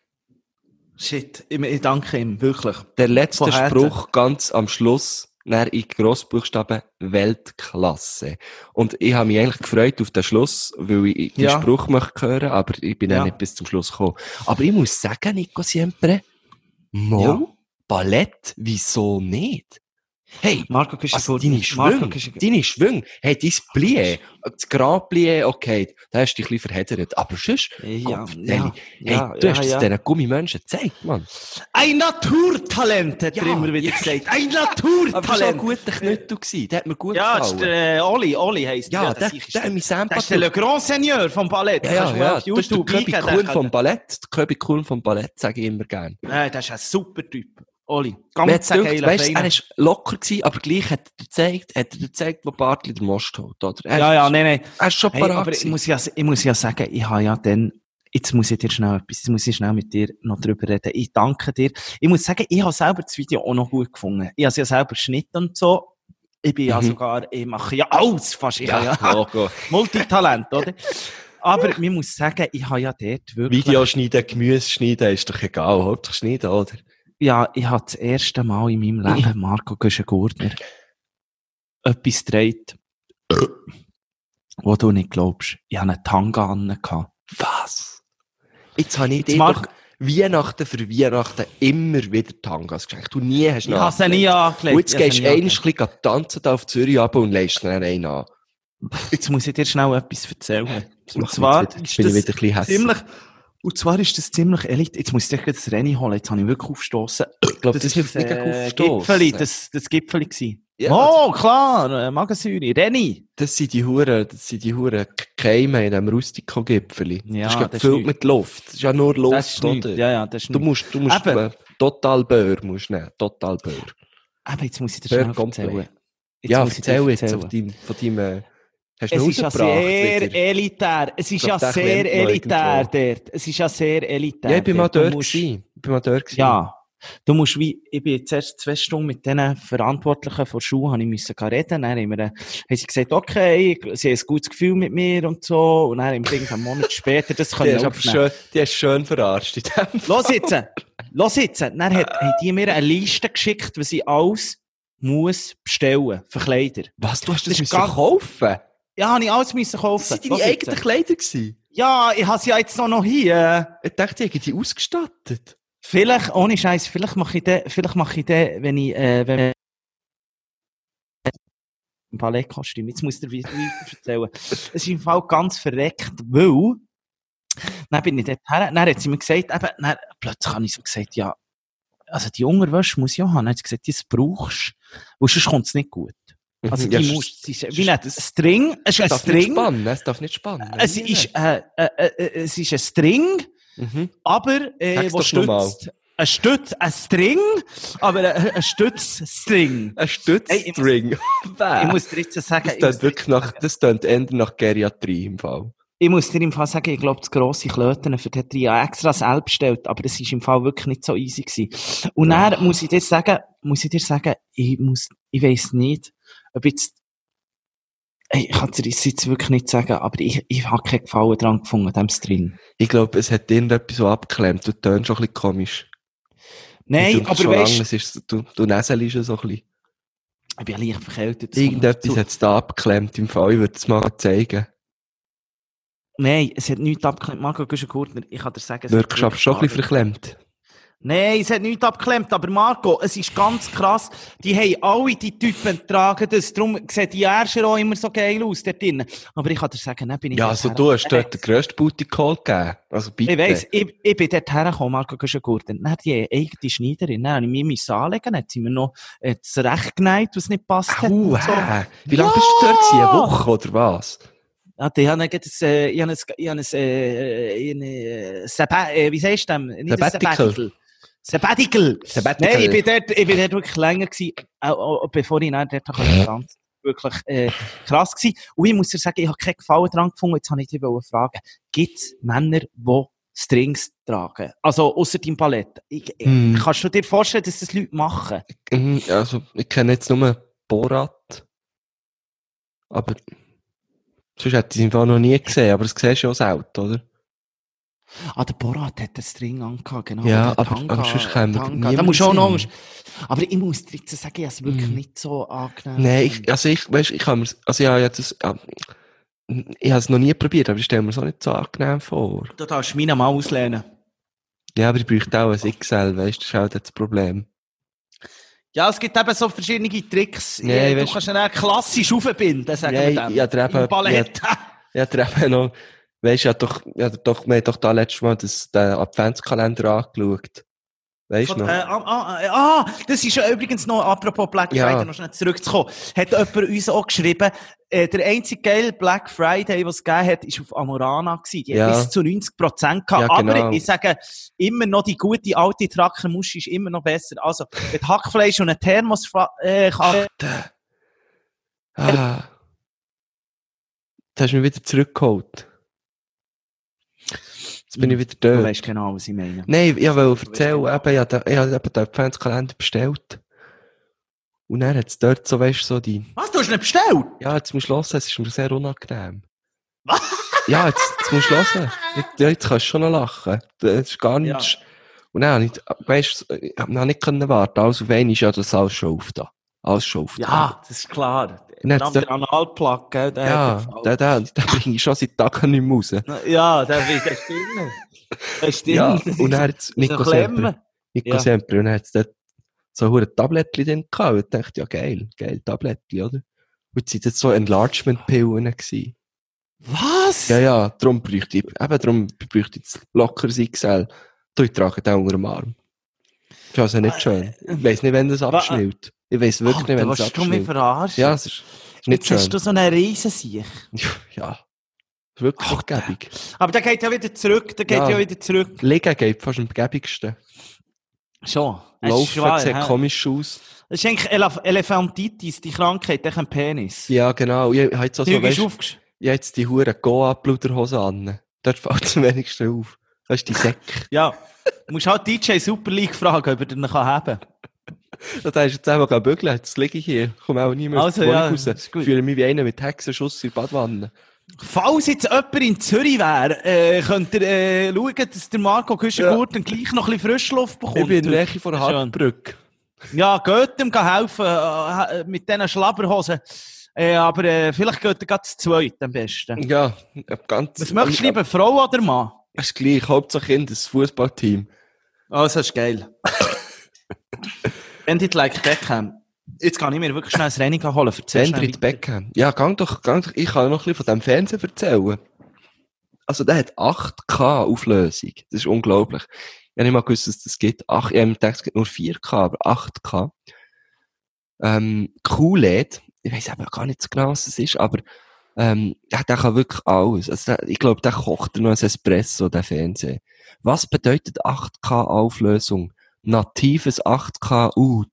Shit, ich danke ihm, wirklich.
Der letzte Spruch ganz am Schluss, dann in Grossbuchstaben Weltklasse. Und ich habe mich eigentlich gefreut auf den Schluss, weil ich den Spruch möchte hören, aber ich bin dann nicht bis zum Schluss gekommen. Aber ich muss sagen, Nico Siempre, Ballett, wieso nicht? Hey,
Marco,
also deine Schwünge, hey, dein Plié, das Grand Plié, okay, da hast du dich ein bisschen verheddert, aber sonst, hey, du hast es diesen Gummimenschen gezeigt, Mann.
Ein Naturtalent, hat er immer wieder gesagt. Ein Naturtalent.
Aber das war ein guter Knüttel gewesen, der hat mir gut gefallen.
Ja, Oli heisst
der. Ja, der hat mich sehr
Das ist der Le Grand Seigneur vom Ballett.
Ja, das ist der Köbi Kuhn vom Ballett, sage ich immer gerne.
Ja, das ist ein super Typ. Oli, ganz geiler
weißt, er war locker gewesen, aber gleich hat er gezeigt, wo Bartli der Most holt, oder?
Nein.
Er ist schon parat.
Aber ich muss ja sagen, ich habe ja dann, jetzt muss ich schnell mit dir noch drüber reden. Ich danke dir. Ich muss sagen, ich habe selber das Video auch noch gut gefunden. Ich habe es ja selber geschnitten und so. Ich bin ja sogar, ich mache ja alles fast. Ich habe Multitalent, oder? Aber man muss sagen, ich habe ja dort wirklich...
Video schneiden, Gemüse schneiden, ist doch egal. Hauptsache schneiden, oder?
Ja, ich habe das erste Mal in meinem Leben, Marco Güschen-Gurtner, etwas gedreht, wo du nicht glaubst. Ich hatte einen Tanga an.
Was? Jetzt habe ich dir doch Weihnachten für Weihnachten immer wieder Tangas geschenkt. Du nie hast
ich habe sie nie angelegt.
Und jetzt gehst du ein bisschen tanzen da auf Zürich runter und legst dann einen an.
Jetzt muss ich dir schnell etwas erzählen.
Und zwar
ist das ziemlich elite. Jetzt muss ich das Rennen holen. Jetzt habe ich wirklich aufgestossen.
Ich glaube, das hilft nicht aufgestossen.
Das Gipfeli gewesen.
Ja,
oh, klar, Magensäure, Renny.
Das sind die Huren Keime in diesem Rustico-Gipfeli.
Ja,
das ist gefüllt mit Luft. Das ist ja nur Luft,
das ist
oder?
Ja, das ist
Du musst total Böhr musst nehmen. Total Böhr.
Aber jetzt muss ich dir schnell erzählen.
Erzähl jetzt von deinem hast du
es ist ja sehr
wieder?
Elitär. Es ist ja sehr elitär dort. Es ist ja sehr elitär.
Ja, ich bin mal dort gewesen.
Ja. Du musst ich bin jetzt erst 2 Stunden mit den Verantwortlichen von Schule, habe ich müssen reden. Dann haben sie gesagt, okay, sie haben ein gutes Gefühl mit mir und so. Und dann haben wir einen Monat später das können aufnehmen.
Die hast schön verarscht in dem Fall.
Los jetzt. Dann haben die mir eine Liste geschickt, was ich alles muss bestellen für Kleider.
Was? Du hast das müssen kaufen?
Ja, habe ich alles müssen kaufen.
Das waren deine eigenen Kleider gewesen?
Ja, ich habe sie ja jetzt noch hier.
Ich dachte, ich hätte die ausgestattet.
Vielleicht, ohne Scheiß, vielleicht mache ich den, wenn ich ein Ballettkostüm. Jetzt muss ich dir wieder erzählen. Es ist im Fall ganz verreckt, weil, dann bin ich dort her, dann hat sie mir gesagt, plötzlich habe ich so gesagt, ja, also die Unterwäsche muss ich auch haben. Dann hat sie gesagt, das brauchst du, weil sonst kommt es nicht gut. Also die muss, wie ein String, es ist ein String.
Es darf nicht spannen.
Es ist ein String, aber, wo stützt, ein String, aber ein Stützstring.
Ein Stützstring.
Ich muss dir jetzt sagen,
das klingt eher nach Geriatrie im Fall.
Ich muss dir im Fall sagen, ich glaube, das grosse Klöten für den Tria extra selbst bestellt, aber es ist im Fall wirklich nicht so easy gewesen. Und dann muss ich dir sagen, ich weiss nicht, ob jetzt, ich kann dir das jetzt wirklich nicht sagen, aber ich habe keinen Gefallen dran gefunden, dem String.
Ich glaube, es hat irgendetwas so abgeklemmt. Du tönst schon ein bisschen komisch.
Nein, aber
weißt du... Du näselst ja so ein bisschen.
Ich bin ja leicht verkältet.
Irgendetwas hat es da abgeklemmt im Fall. Ich würde es mal zeigen.
Nein, es hat nichts abgeklemmt. Marco Güschen-Gurtner, ich kann dir sagen...
Wirkst du aber schon ein bisschen verklemmt?
Nein, es hat nichts abgeklemmt, aber Marco, es ist ganz krass, die haben alle die Typen tragen das, darum sieht die Ärscher auch immer so geil aus dort drin. Aber ich kann dir sagen, dann bin ich...
Ja, also du hast dort den grössten Booty-Call gegeben, also bitte.
Ich weiss, ich bin dort hergekommen, Marco Güschen-Gurtner, dann hat die eigene Schneiderin, dann habe ich mich anlegen, dann hat sie mir noch das Recht geneigt, was nicht passt hat.
So. Wie lange bist du dort gewesen? Eine Woche, oder was?
Ja, die haben wie sagst du das? Sabbatical. Nein, ich bin dort wirklich länger gewesen, auch bevor ich dann dort ganz wirklich krass gewesen. Und ich muss dir sagen, ich habe keinen Gefallen dran gefunden. Jetzt habe ich dich fragen, gibt es Männer, die Strings tragen? Also, ausser deinem Ballett. Kannst du dir vorstellen, dass das Leute machen?
Also, ich kenne jetzt nur Borat. Aber sonst hätte ich es noch nie gesehen, aber das siehst du ja auch selten, oder?
Der Borat hat den String angehabt, genau.
Ja, aber sonst käme
da musst du auch noch... Aber ich muss dir jetzt sagen, ich habe es wirklich nicht so angenehm.
Nein, ich habe es noch nie probiert, aber ich stelle mir es auch nicht so angenehm vor.
Du darfst meine mal auslehnen.
Ja, aber ich bräuchte auch ein XL, weißt du, das ist halt das Problem.
Ja, es gibt eben so verschiedene Tricks.
Nee,
du kannst dann klassisch aufbinden, sagen wir dann.
Ja,
Ballett.
Ja, eben noch... Weisst du, wir haben doch da letztes Mal den Adventskalender angeschaut. Weisst du noch?
Das ist ja übrigens noch, apropos Black Friday, noch schnell zurückzukommen. Hat jemand uns auch geschrieben, der einzige geile Black Friday, was es gegeben hat, ist auf Amorana gewesen. Die hat bis zu 90% gehabt.
Ja, genau.
Aber ich sage, immer noch die gute alte Trackermuschi ist immer noch besser. Also, mit Hackfleisch und einem Thermos,
Da hast du mich wieder zurückgeholt. Jetzt bin ich wieder dort.
Du weißt genau, was ich meine.
Nein, ich wollte erzählen, ich habe den Adventskalender bestellt. Und dann hat es dort so, weißt du, so die...
Was, du hast nicht bestellt?
Ja, jetzt musst du hören, es ist mir sehr unangenehm.
Was?
Ja, jetzt musst du hören. Jetzt kannst du schon noch lachen. Das ist gar nichts... Ja. Und dann ich habe nicht warten. Also auf einmal ist ja das alles schon auf da.
Ja, das ist klar. Der Analplug, gell?
Den bringe ich schon seit Tagen nicht mehr raus.
Ja, der stimmt. Das stimmt.
Ja, und dann hat es Nico Sempre. Und dann hat es dort so ein Tablettchen drin gehabt. Und ich dachte, ja, geil Tablettchen, oder? Und es waren so Enlargement-Pillen gewesen.
Was?
Ja, darum bräuchte ich jetzt locker XL. Ich trage den unter dem Arm. Das ist also nicht schön. Ich weiss nicht, wenn das abschmilzt. Ich weiss wirklich nicht, wenn es
abschneidet. Du mich verarschen?
Ja, es ist nicht schön.
Jetzt hast du so eine Riesensicht.
Ja. Wirklich begebig.
Aber der geht ja wieder zurück.
Liegen geht fast am begebigsten.
Schon.
Laufen sieht komisch aus.
Das ist eigentlich Elefantitis, die Krankheit, der Penis.
Ja, genau. Ich habe jetzt, jetzt die Huren Goa-Bluderhose an. Dort fällt es am wenigsten auf. Das ist die Säcke.
Ja. Du musst halt DJ Super League fragen, ob er den haben kann.
Da hast du jetzt einfach bügeln. Jetzt liege ich hier. Ich komme auch nie mehr aus der Wohnung raus. Ich fühle mich wie einer mit Hexenschuss in der Badwanne.
Falls jetzt jemand in Zürich wäre, könnt ihr schauen, dass der Marco Güschen-Gurten gleich noch ein bisschen Frischluft bekommt.
Ich bin in der Nähe von der Hartbrücke.
Ja, geht ihm helfen mit diesen Schlabberhosen. Aber vielleicht geht er gerade zu zweit am besten.
Ja, ganz...
Was möchtest du lieber, Frau oder Mann?
Das ist gleich, hauptsächlich das Fußballteam.
Oh, das ist geil. Bendit like Beckham. Jetzt kann ich mir wirklich schnell ein Training holen.
Bendit Beckham. Ja, gang doch. Ich kann noch ein bisschen von dem Fernsehen erzählen. Also, der hat 8K Auflösung. Das ist unglaublich. Ich habe nicht mal gewusst, dass das gibt. Ich habe gedacht, es gibt nur 4K, aber 8K. QLED. Ich weiss eben gar nicht so genau, was das ist, aber der kann wirklich alles. Also ich glaube, der kocht noch ein Espresso, der Fernseher. Was bedeutet 8K Auflösung? Natives 8K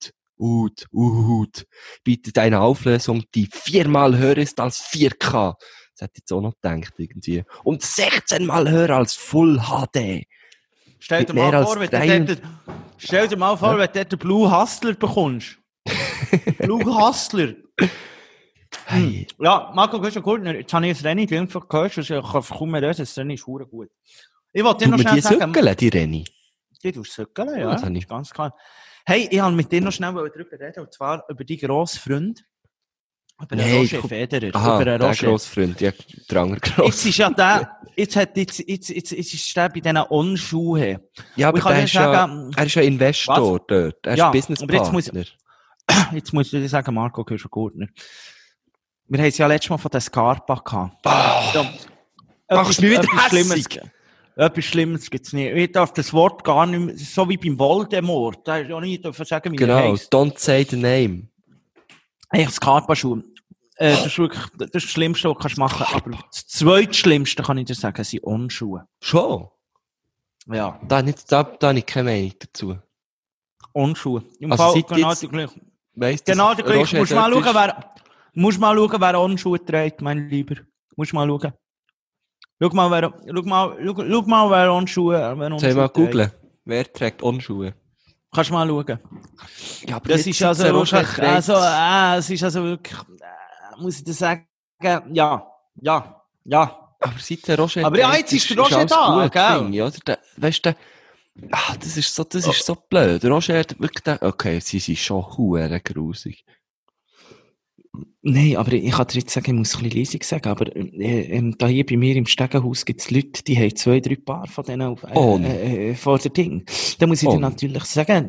UD bietet eine Auflösung, die 4-mal höher ist als 4K. Das hätte ich jetzt auch noch gedacht, irgendwie. Und 16-mal höher als Full HD.
Stell dir mal vor, wenn du dort den Blue Hustler bekommst. Blue Hustler. Hey. Ja, Marco Güschen-Gurten, jetzt habe ich ein Rennen einfach gehört, ich kann kaum mehr lösen, das Rennen ist verdammt gut. Ich wollte dir noch schnell sagen...
Die Rennen?
Die tust Söckele, ja, das ist ganz klar. Hey, ich wollte mit dir noch schnell darüber reden, und zwar über deinen grossen Freund, über den Roger Federer.
Aha, über den grossen Freund, ja, der andere grosse.
Jetzt ist ja der, jetzt ist der bei diesen On-Schuhen.
Ja, aber er ist ja Investor dort, er ist Businesspartner.
Jetzt muss ich dir sagen, Marco Güschen-Gurten. Wir haben es ja letztes Mal von der Scarpa gehabt.
Machst du mich wieder hässig?
Etwas Schlimmes gibt's nicht. Ich darf das Wort gar nicht mehr, so wie beim Voldemort. Da ist ja nicht sagen, wie
genau, don't say the name.
Echt, Scarpa-Schuhe. Das ist wirklich, das ist das Schlimmste, was du machen kannst. Aber das zweitschlimmste, kann ich dir sagen, sind On-Schuhe.
Schon?
Ja.
Da habe ich keine Meinung dazu.
On-Schuhe. Im
also
Fall genau die gleiche. Genau die gleiche. Musst mal schauen, wer On-Schuhe trägt, mein Lieber. Musst mal schauen. Schau mal, wer On-Schuhe trägt.
Soll ich mal googlen? Wer trägt On-Schuhe?
Kannst du mal schauen.
Ja, aber
das ist also wirklich, es ist also wirklich, muss ich dir sagen, ja.
Aber seit der Roger
aber ja, jetzt ist der Roger da,
gut, gell? Oder? Weißt du, das ist so blöd. Der Roger hat wirklich okay, sie sind schon huere grusig.
Nein, aber ich kann dir jetzt sagen, ich muss ein bisschen leisig sagen, aber da hier bei mir im Stegenhaus gibt es Leute, die haben 2-3 Paar von denen vor der Ding. Da muss ich dir natürlich sagen,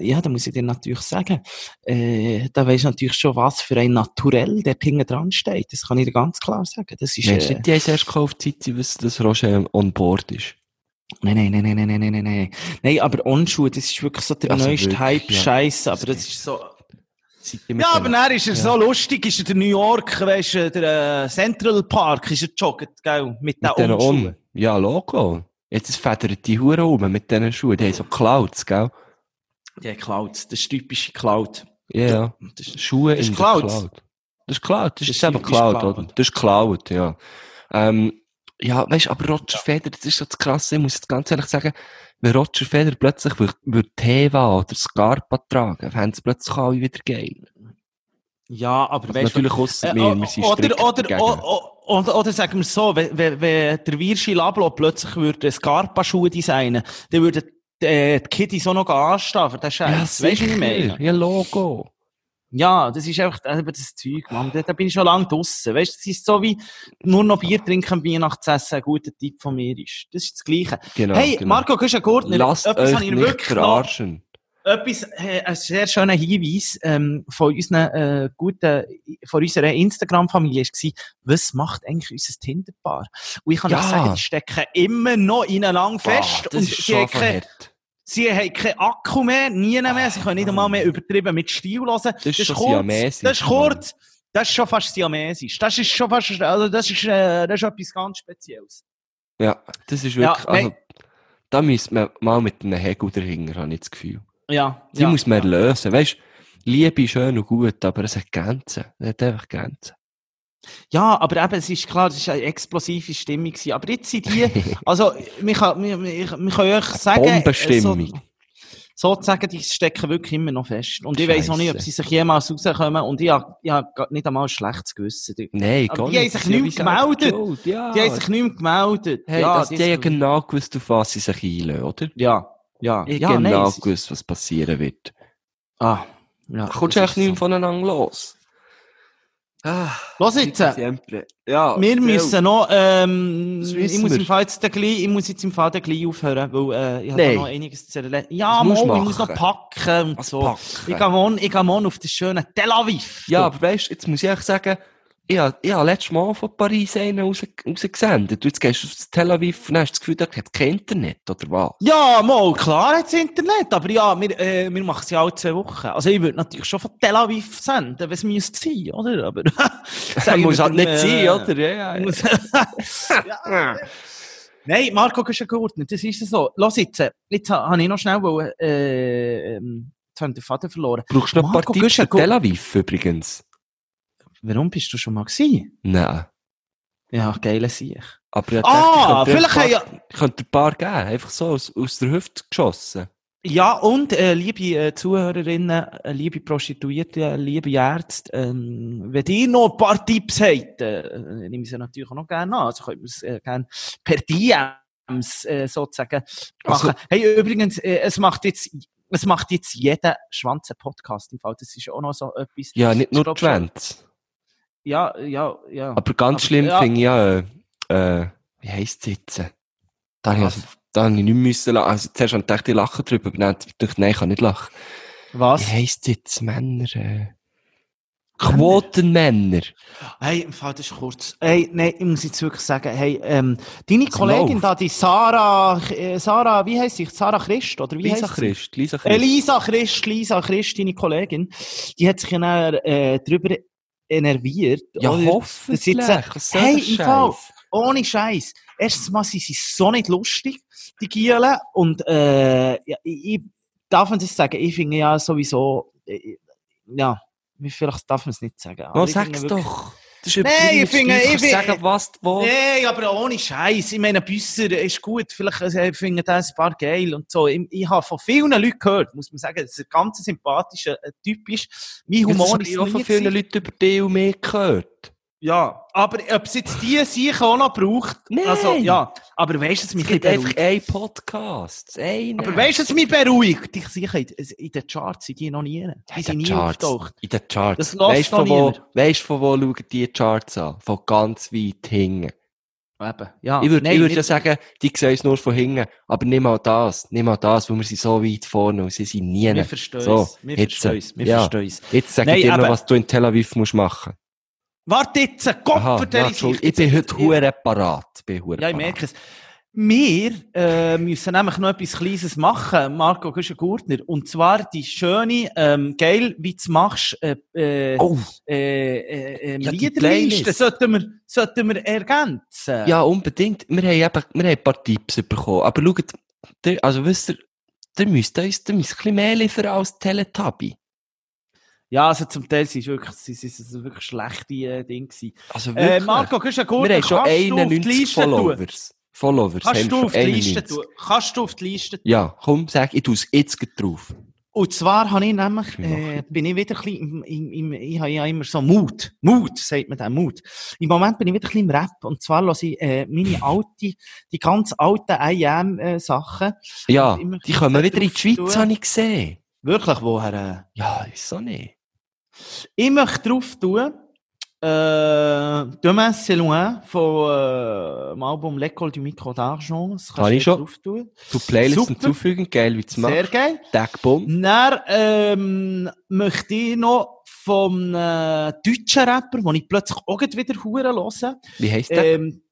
da weisst du natürlich schon, was für ein Naturell der hinten dran steht. Das kann ich dir ganz klar sagen. Das ist,
Mensch, die haben es erst gekauft, seit sie wissen, dass Roger on board ist.
Nein. Nein, aber On-Schuhe, das ist wirklich so der neueste Hype-Scheiß, aber das ist so... Ja, aber dann ist er so lustig, ist er in New York, weisst du, der Central Park, ist er joggt, gell, mit den On-Schuhen.
Ja, Logo. Jetzt federt die Hure rum mit diesen Schuhen, die haben so Clouds, gell?
Die haben Clouds, das ist typische Cloud.
Ja, Schuhe in der Cloud. Das ist Cloud, das ist eben Cloud, oder? Das ist Cloud, ja. Ja, weisst du, aber Roger Federer, das ist so das Krasse, ich muss jetzt ganz ehrlich sagen, wenn Roger Federer plötzlich würde Teva oder Scarpa tragen, fänden sie plötzlich alle wieder geil.
Ja, aber
also natürlich ausser mir, wir sind strikt dagegen.
Oder sagen wir es so, wenn der Virgil Abloh plötzlich würde Scarpa-Schuhe designen, dann würden die Kiddies auch noch anstehen für den Scheiß.
Ja, weißt du, was ich meine? Ja, Logo.
Ja, das ist einfach das Zeug, Mann. Da bin ich schon lange draussen. Weißt du, das ist so wie nur noch Bier trinken, Weihnachtsessen, ein guter Tipp von mir ist. Das ist das Gleiche.
Genau,
hey, genau. Marco Güschen-Gurten,
lasst etwas euch nicht verarschen.
Ein sehr schöner Hinweis von unserer Instagram-Familie war, was macht eigentlich unser Tinder-Paar? Und ich kann euch sagen, die stecken immer noch innen lang fest.
Das ist schon verhört.
Sie haben keinen Akku mehr, nie mehr. Sie können nicht einmal mehr übertrieben mit Stil hören. Das ist
schon
kurz,
siamesisch.
Das ist kurz. Das ist schon fast siamesisch. Das ist etwas ganz Spezielles.
Ja, das ist wirklich, also, da müsste man mal mit einem Hegel dahinter, habe ich das Gefühl.
Ja.
Die muss man lösen. Weißt, Liebe ist schön und gut, aber es hat Grenzen. Es hat einfach Grenzen.
Ja, aber eben, es ist klar, es war eine explosive Stimmung gewesen. Aber jetzt sind die, also, wir können euch sagen,
Bombenstimmung.
Sozusagen, die stecken wirklich immer noch fest. Und ich weiss auch nicht, ob sie sich jemals rauskommen. Und ich habe nicht einmal ein schlechtes Gewissen.
Nein,
aber die haben sich nicht mehr gemeldet.
Ja.
Die haben sich nicht mehr gemeldet.
Hey,
ja,
die haben genau gewusst, auf was sie sich einlösen, oder?
Ja.
Ich habe genau gewusst, was passieren wird.
Ja.
Kommst du echt nicht mehr voneinander los?
Los jetzt!
Ja,
wir müssen noch, ich muss jetzt im Fall gleich aufhören, weil ich habe noch einiges zu erledigen. Ja, ich muss noch packen und so. Ich gehe morgen auf das schöne Tel Aviv.
Ja, aber weißt, jetzt muss ich echt sagen, ich habe letztes Mal von Paris einen rausgesendet. Du jetzt gehst du auf Tel Aviv und hast das Gefühl, da hat kein Internet, oder was?
Ja, mal, klar hat es Internet, aber ja, wir machen es ja alle 2 Wochen. Also ich würde natürlich schon von Tel Aviv senden, wenn es müsste sein, oder? Aber
das muss halt nicht sein, oder? Ja.
Ja. Nein, Marco Güschen-Gurtner, das ist so. Los jetzt habe ich noch schnell jetzt habe ich den Faden verloren.
Brauchst du noch ein paar Tipps für Tel Aviv übrigens?
Warum bist du schon mal gewesen?
Nein.
Ja, geile Sieg.
Aber ich dachte,
vielleicht
könnte ein paar geben, einfach so aus der Hüfte geschossen.
Ja, und liebe Zuhörerinnen, liebe Prostituierte, liebe Ärzte, wenn ihr noch ein paar Tipps habt, nehme ich sie natürlich auch noch gerne an. Also könnt ihr es gerne per DMs sozusagen machen. Also, hey, übrigens, es macht jetzt jeder Schwanzen-Podcast im Fall. Das ist auch noch so etwas.
Ja, nicht nur die Schwänze.
Ja.
Aber ganz schlimm finde ich wie heisst es jetzt? Da habe ich nicht müssen lachen. Also, zuerst habe ich gedacht, ich lache drüber, aber dann dachte nein, ich kann nicht lachen.
Was?
Wie heisst es jetzt? Männer? Quotenmänner.
Hey, im Fall, das ist kurz. Hey, nein, ich muss jetzt wirklich sagen, hey, deine Kollegin da, die Sarah, wie heisst sie? Sarah Christ, oder wie
Lisa
heisst sie?
Lisa Christ,
Lisa Christ, deine Kollegin, die hat sich ja dann, drüber enerviert.
Ja,
oder?
hoffentlich.
Hey, im Fall, ohne Scheiß. Erstens mal sind sie so nicht lustig, die Gielen. Und, ich darf man das sagen, ich finde ja sowieso, vielleicht darf man es nicht sagen.
Oh, sag's doch.
Das ist nein, ich finde,
sagen, was du willst.
Nein, aber ohne Scheiß. Ich meine, Büsser ist gut. Vielleicht finden das ein paar geil und so. Ich habe von vielen Leuten gehört, muss man sagen, dass er ein ganz sympathischer Typ ist. Mein Humor ist
auch von vielen Leuten über die und mehr gehört.
Ja, aber ob es jetzt die sich auch noch braucht,
nein.
Also, ja, aber weisst du, es mich beruhigt.
Einfach ein Podcast,
aber weisst du, es mich beruhigt? Ich sehe, in den Charts sind die noch nie. Die sind nie auftaucht.
In den Charts.
Das lässt noch niemand.
Weisst du, von wo schauen die Charts an? Von ganz weit hinten.
Eben, ja.
Ich würde ja sagen, die sehen uns nur von hinten. Aber nimm mal das, weil wir sind so weit vorne und sie sind nie.
Wir verstehen es.
Jetzt sage ich dir noch, was du in Tel Aviv musst machen.
Warte jetzt, Gott vertelle
ich bin heute hure parat.
Ja, ich merke es. Wir müssen nämlich noch etwas Kleines machen, Marco Güschen-Gurtner. Und zwar die schöne, geil, wie du machst, Liederliste sollten wir ergänzen.
Ja, unbedingt. Wir haben ein paar Tipps bekommen. Aber schaut, also wisst ihr müsst uns ein bisschen mehr liefern als Teletubby.
Ja, also zum Teil sind es wirklich schlechte Dinge gewesen.
Also wirklich?
Marco Güschen-Gurtner,
wir haben schon 91 Followers.
Kannst du auf die Liste tun?
Ja, komm, sag, ich tue es jetzt drauf.
Und zwar habe ich nämlich, bin ich wieder ein bisschen ich habe ja immer so Mut, sagt man dann, Mut. Im Moment bin ich wieder ein bisschen im Rap. Und zwar höre ich die ganz alten IAM-Sachen.
Ja, die kommen wieder in die Schweiz, habe ich gesehen.
Wirklich, woher?
Ja, wieso nicht?
Ich möchte drauf tun, Demain c'est loin von dem Album L'École du Micro d'Argent. Das
kannst du schon
drauf tun.
Zu Playlists hinzufügen, geil, wie du es machst.
Sehr geil.
Deckbomb.
Dann möchte ich noch vom deutschen Rapper, den ich plötzlich auch wieder hören höre.
Wie heisst der?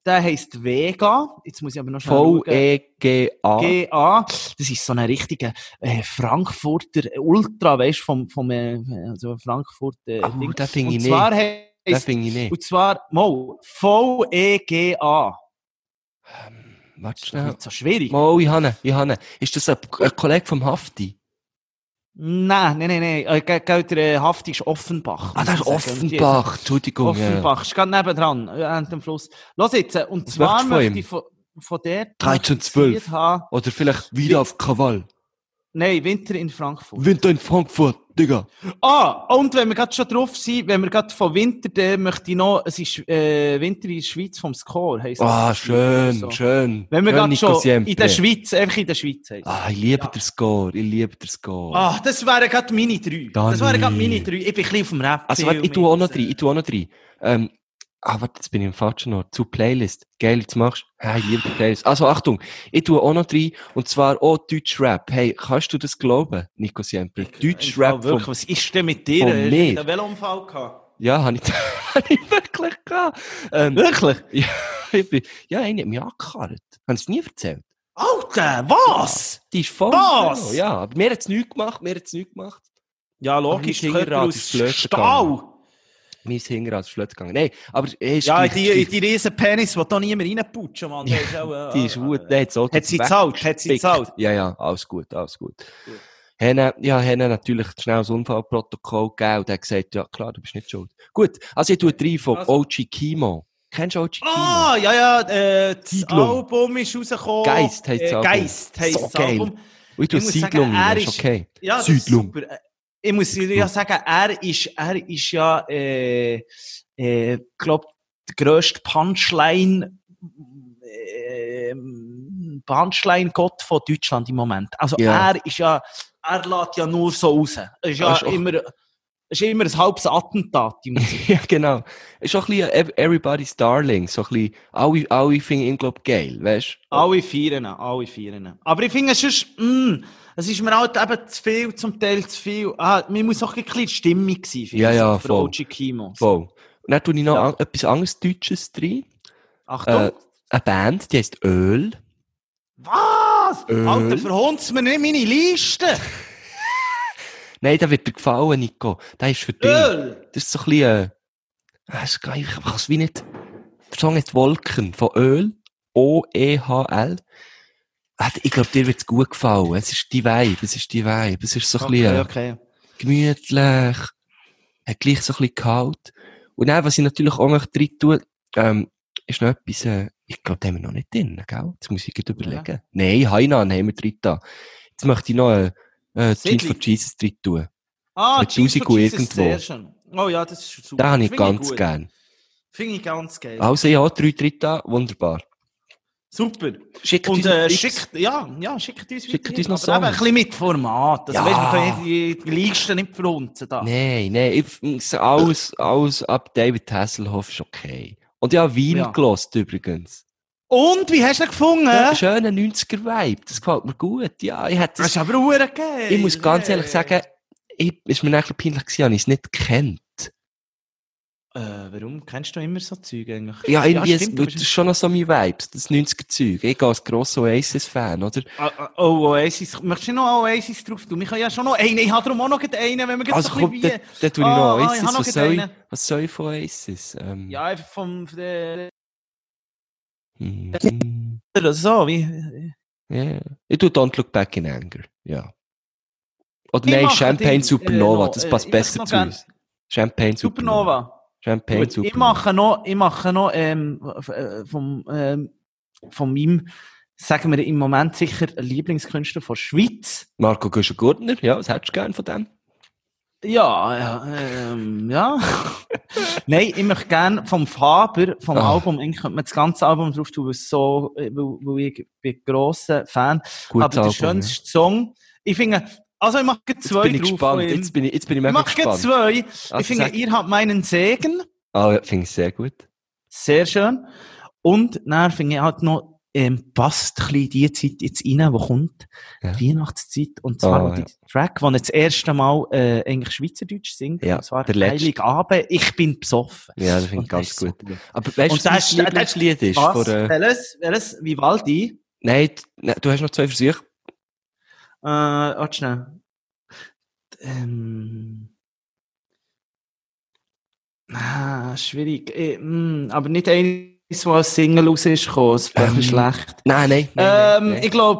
der heisst Vega. Jetzt muss ich aber noch schnell
V-E-G-A.
G-A. Das ist so ein richtiger Frankfurter Ultra, weißt du, vom also Frankfurt Ding.
Den finde ich
und zwar
nicht. Den finde ich nicht.
Und zwar, V-E-G-A.
Warte schnell.
Nicht so schwierig.
Ich habe. Ist das ein Kollege vom Hafti?
Nein. Der Hafti ist Offenbach.
Das ist Offenbach. Entschuldigung.
Offenbach. Ist gerade nebendran, an dem Fluss. Los jetzt, und zwar möchte ich von der
1312. Oder vielleicht wieder auf Krawall.
Nein, Winter in Frankfurt.
Winter in Frankfurt, Digga.
Und wenn wir gerade schon drauf sind, wenn wir gerade von Winter, dann möchte ich noch, es ist Winter in der Schweiz vom Score, heisst das.
Schön.
Wenn wir gerade schon
Siempre.
in der Schweiz, einfach in der Schweiz heisst.
Ich liebe den Score,
Das wären gerade meine 3. Das wären gerade meine 3. Ich bin ein bisschen auf dem Rap.
Also warte, ich tue auch noch 3. Warte, jetzt bin ich im falschen Ort. Zu Playlist. Geil, jetzt machst du. Ich liebe die Playlist. Also Achtung, ich tue auch noch 3. Und zwar auch Deutschrap. Hey, kannst du das glauben, Nico Siempre? Deutschrap
wirklich, was ist denn mit dir? Hast du einen Velounfall gehabt?
Ja, habe ich wirklich gehabt.
Wirklich?
Ja, einer hat mich angekarrt. Haben sie nie erzählt?
Alter, was?
Die ist voll.
Was?
Ja, aber mir hat es nichts gemacht.
Ja, logisch,
der
Körper aus Stahl.
Mein Hinterrad ist flöten gegangen. Nein, aber
ja, die riesen Penis, die da niemand reinputschen, Mann.
Die ist gut.
Hat sie gezahlt?
Ja, alles gut. Haben natürlich schnell ein Unfallprotokoll gegeben und er hat gesagt, ja klar, du bist nicht schuld. Gut, also ich tue 3 von OG Kimo. Kennst du OG Kimo?
Das Album ist rausgekommen.
Geist heisst das Album.
Geist heisst das Album.
Und ich tue Siedlung, ist okay.
Ja,
Siedlung.
Super. Ich muss ja sagen, er ist ja, glaub, der grösste Punchline-Gott von Deutschland im Moment. Also er lässt ja nur so raus. Es ist ja immer ein halbes Attentat.
Ja, genau. Es ist auch ein bisschen Everybody's Darling. So ein bisschen, alle finden ihn, glaub, geil, weißt du?
Alle feiern. Aber ich finde, es ist mir halt eben zu viel, zum Teil zu viel. Man muss auch ein bisschen Stimmung sein.
Ja,
für
voll.
OG Kimo.
Voll. Und dann tue ich noch etwas anderes Deutsches drin.
Achtung.
Eine Band, die heisst Öl.
Was? Öl? Alter, verhunzt mir nicht meine Liste.
Nein, der wird dir gefallen, Nico. Der ist für dich.
Öl?
Das ist so ein bisschen, ich kann es wie nicht, der Song heißt Wolken von Öl. O-E-H-L. Ich glaube, dir wird es gut gefallen. Es ist die Vibe. Es ist so ein bisschen gemütlich. Hat gleich so ein bisschen kalt. Und dann, was ich natürlich auch noch drin tue, ist noch etwas, ich glaube, den haben wir noch nicht drin, gell? Jetzt muss ich überlegen. Ja. Nein, Hainan haben wir drin da. Jetzt möchte ich noch Jeans for Jesus drin tun.
Jeans for Jesus,
irgendwo.
Sehr schön. Oh ja, das ist super.
Den habe ich ganz gern.
Finde ich ganz geil.
Also, ja, 3 drin da, wunderbar.
Super.
Schickt uns
uns noch Songs. Aber ein bisschen mit Format. Also, weißt, wir können die Liste nicht verhunzen.
Nein. Alles ab David Hasselhoff ist okay. Und ja, Wien gelost übrigens.
Und, wie hast du ihn gefunden?
Ja, schöner 90er-Vibe. Das gefällt mir gut. Ja,
das ist aber auch geil.
Ich muss ganz ehrlich sagen, ist mir eigentlich peinlich gewesen, ich es nicht gekannt.
Warum? Kennst du immer so Zeug eigentlich?
Ja, irgendwie das ist schon noch so mein Vibe, das 90er-Zeug. Ich gehe als grosser Oasis-Fan, oder?
Oasis. Möchtest du noch Oasis drauf tun? Ich kann ja schon noch einen. Ich habe darum auch noch einen, wenn wir
also so ein bisschen wie... Dann tue ich noch Oasis. Was soll ich von Oasis?
Ja, einfach vom... Oder so, wie...
Yeah. Ich tue Don't Look Back in Anger, ja. Oder nein, Champagne Supernova, das passt besser zu uns. Champagne Supernova. Champagne Supernova.
Ich mache noch von meinem, sagen wir im Moment sicher, Lieblingskünstler von der Schweiz.
Marco Güschen-Gurtner, ja, was hättest du gerne von dem?
Ja. Nein, ich möchte gerne vom Faber, vom Album, eigentlich könnte man das ganze Album drauf tun, weil ich bin grosser Fan.
Gutes
aber der schönste Song, ich finde, also ich mache zwei
drauf. Gespannt. Jetzt bin ich mega gespannt.
Ich mache zwei. Also ich finde, ihr habt meinen Segen.
Ja, finde ich sehr gut.
Sehr schön. Und dann finde ich halt noch passt ein bisschen die Zeit jetzt rein, die kommt.
Ja.
Die Weihnachtszeit. Und zwar der Track, den er das erste Mal eigentlich Schweizerdeutsch singt.
Ja,
und zwar
der letzte.
Heiligabend, ich bin besoffen.
Ja, das finde ich ganz gut.
So
Aber weißt du, was mein Lieblingslied ist?
Was? Welches? Vivaldi?
Nein, du hast noch 2 Versuche.
Warte schnell. Schwierig. Aber nicht eines, was als Single raus ist gekommen. Das ist vielleicht schlecht.
Nein.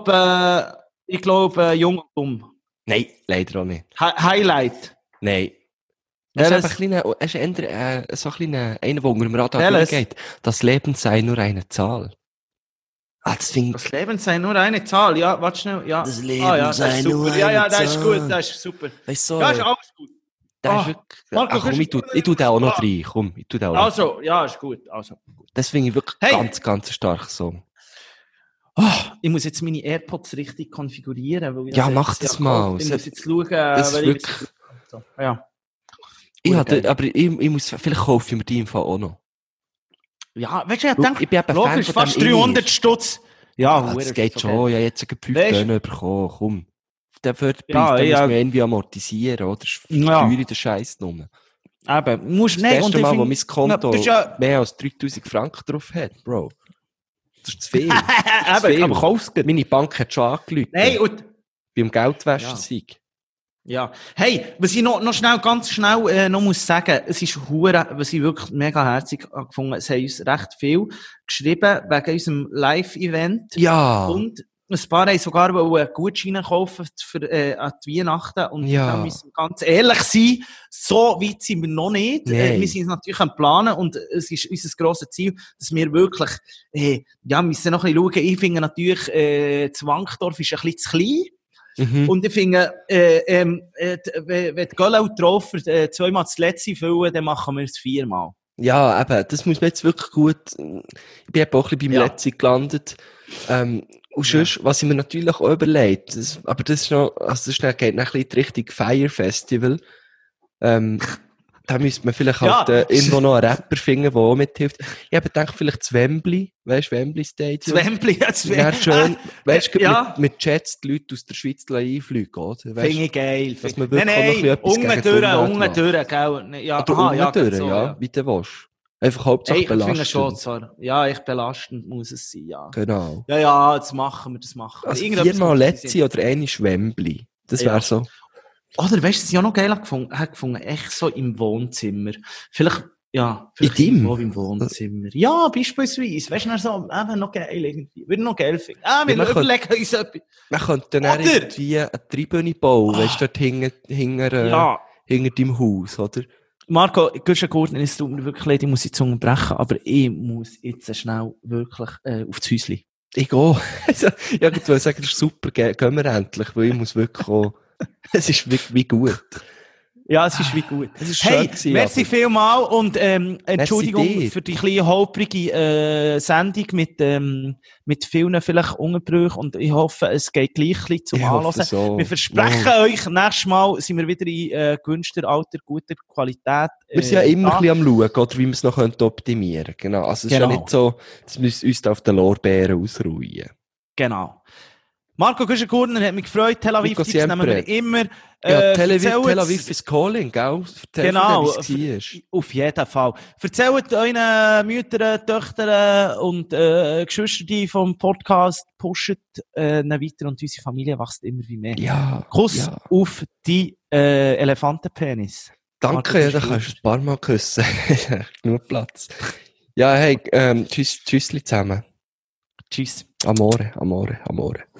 Ich glaube, Jung und Dumm.
Nein, leider auch nicht.
Highlight.
Nein. Es ist eher so ein kleiner, einer, der unter dem Radar durchgeht. Das Leben sei nur eine Zahl.
Das Leben sei nur eine Zahl. Ja, warte schnell. Ja.
Das Leben sei nur eine Zahl.
Ja, das ist gut. Das ist super.
Weißt du,
ja, ist alles gut.
Das ist wirklich...
Marco,
komm, ich tu den auch noch rein. Komm, ich tu den auch noch.
Also, ja, ist gut. Also.
Das finde ich wirklich ganz, ganz stark so.
Ich muss jetzt meine AirPods richtig konfigurieren. Weil
ja, mach das mal.
Ich muss jetzt schauen,
das ist wirklich...
So. Ja.
Aber ich muss... Vielleicht kaufe ich mir die im Fall auch noch.
Ja, weißt du, ich denke,
ich bin eben
logisch, fast 300 Stutz. Ja,
das geht schon. Okay. Ja, jetzt 5 Töne bekommen. Komm. Dafür muss man irgendwie amortisieren, oder? Steuern der Scheiß nur.
Eben, musst
das erste Mal, wo mein Konto mehr als 3000 Franken drauf hat, Bro. Das ist zu viel.
Aber kaufst du.
Meine Bank hat schon angerufen.
Nein, und...
Beim Geldwäschersieg.
Ja. Hey, was ich noch schnell, ganz schnell noch muss sagen, es ist was ich wirklich mega herzig gefunden. Es haben uns recht viel geschrieben wegen unserem Live-Event.
Ja.
Und ein paar haben sogar Gutscheine kaufen für an die Weihnachten. Und da müssen wir ganz ehrlich sein, so weit sind wir noch nicht. Wir sind natürlich am Planen und es ist unser grosses Ziel, dass wir wirklich, müssen noch ein bisschen schauen. Ich finde natürlich, das Wankdorf ist ein bisschen zu klein. Mhm. Und ich finde, wenn die Göllau-Traufer 2-mal das letzte füllen, dann machen wir es 4-mal.
Ja, eben, das muss man jetzt wirklich gut... Ich bin eben auch ein bisschen beim letzten gelandet. Und sonst, was ich mir natürlich auch überlegt, aber das ist noch, also das geht noch ein bisschen in die Richtung Fire Festival. Da müsste man vielleicht halt irgendwo noch einen Rapper finden, der auch mithilft. Ich habe gedacht, vielleicht das Wembley, weißt du, Wembley Stadium.
Wembley,
ja, schön, weißt du, mit Jets die Leute aus der Schweiz einfliegen, oder?
Finde ich geil.
Dass man wirklich noch ein bisschen etwas
unten durch, gell? Ja,
ja, wie du willst. Einfach Hauptsache belastend.
Ich finde schon, ja, belastend muss es sein, ja.
Genau.
Ja, das machen wir.
Also 4-mal Letzi oder einmal Wembley. Das wäre so.
Oder weißt du, was ich auch noch geil gefunden? Echt so im Wohnzimmer. Vielleicht
irgendwo
im Wohnzimmer. Ja, beispielsweise. Weißt du, so, eben noch geil irgendwie. Würde noch geil finden. Wir überlegen uns etwas.
Man könnte dann irgendwie eine Tribüne bauen, weißt du, dort hinter deinem Haus, oder?
Marco, Gurtner, es tut mir wirklich leid, ich muss die Zunge brechen, aber ich muss jetzt schnell wirklich aufs Häuschen.
Ich gehe. Also, ich würde sagen, das ist super, gehen wir endlich, weil ich muss wirklich auch. Es ist wie gut.
Ja, es ist wie gut.
Es ist schön gewesen,
merci vielmal und Entschuldigung für die kleine holprige Sendung mit vielen vielleicht Unterbrüchen und ich hoffe, es geht gleich ein bisschen zum Anhören. So. Wir versprechen euch, nächstes Mal sind wir wieder in gewünschter, alter, guter Qualität.
Wir sind ja immer ein bisschen am Schauen, oder wie wir es noch optimieren können. Genau. Also es ist ja nicht so, dass wir uns da auf den Lorbeeren ausruhen.
Genau. Marco Gurtner hat mich gefreut. Tel Aviv Tipps nehmen wir immer.
Tel Aviv ist calling, gell?
Genau, auf jeden Fall. Erzählt euren Müttern, Töchtern und Geschwistern vom Podcast, pushet weiter und unsere Familie wächst immer wie mehr.
Ja,
Kuss auf die Elefantenpenis.
Danke, da kannst du ein paar Mal küssen. Genug Platz. Ja, hey, tschüssli zusammen.
Tschüss.
Amore.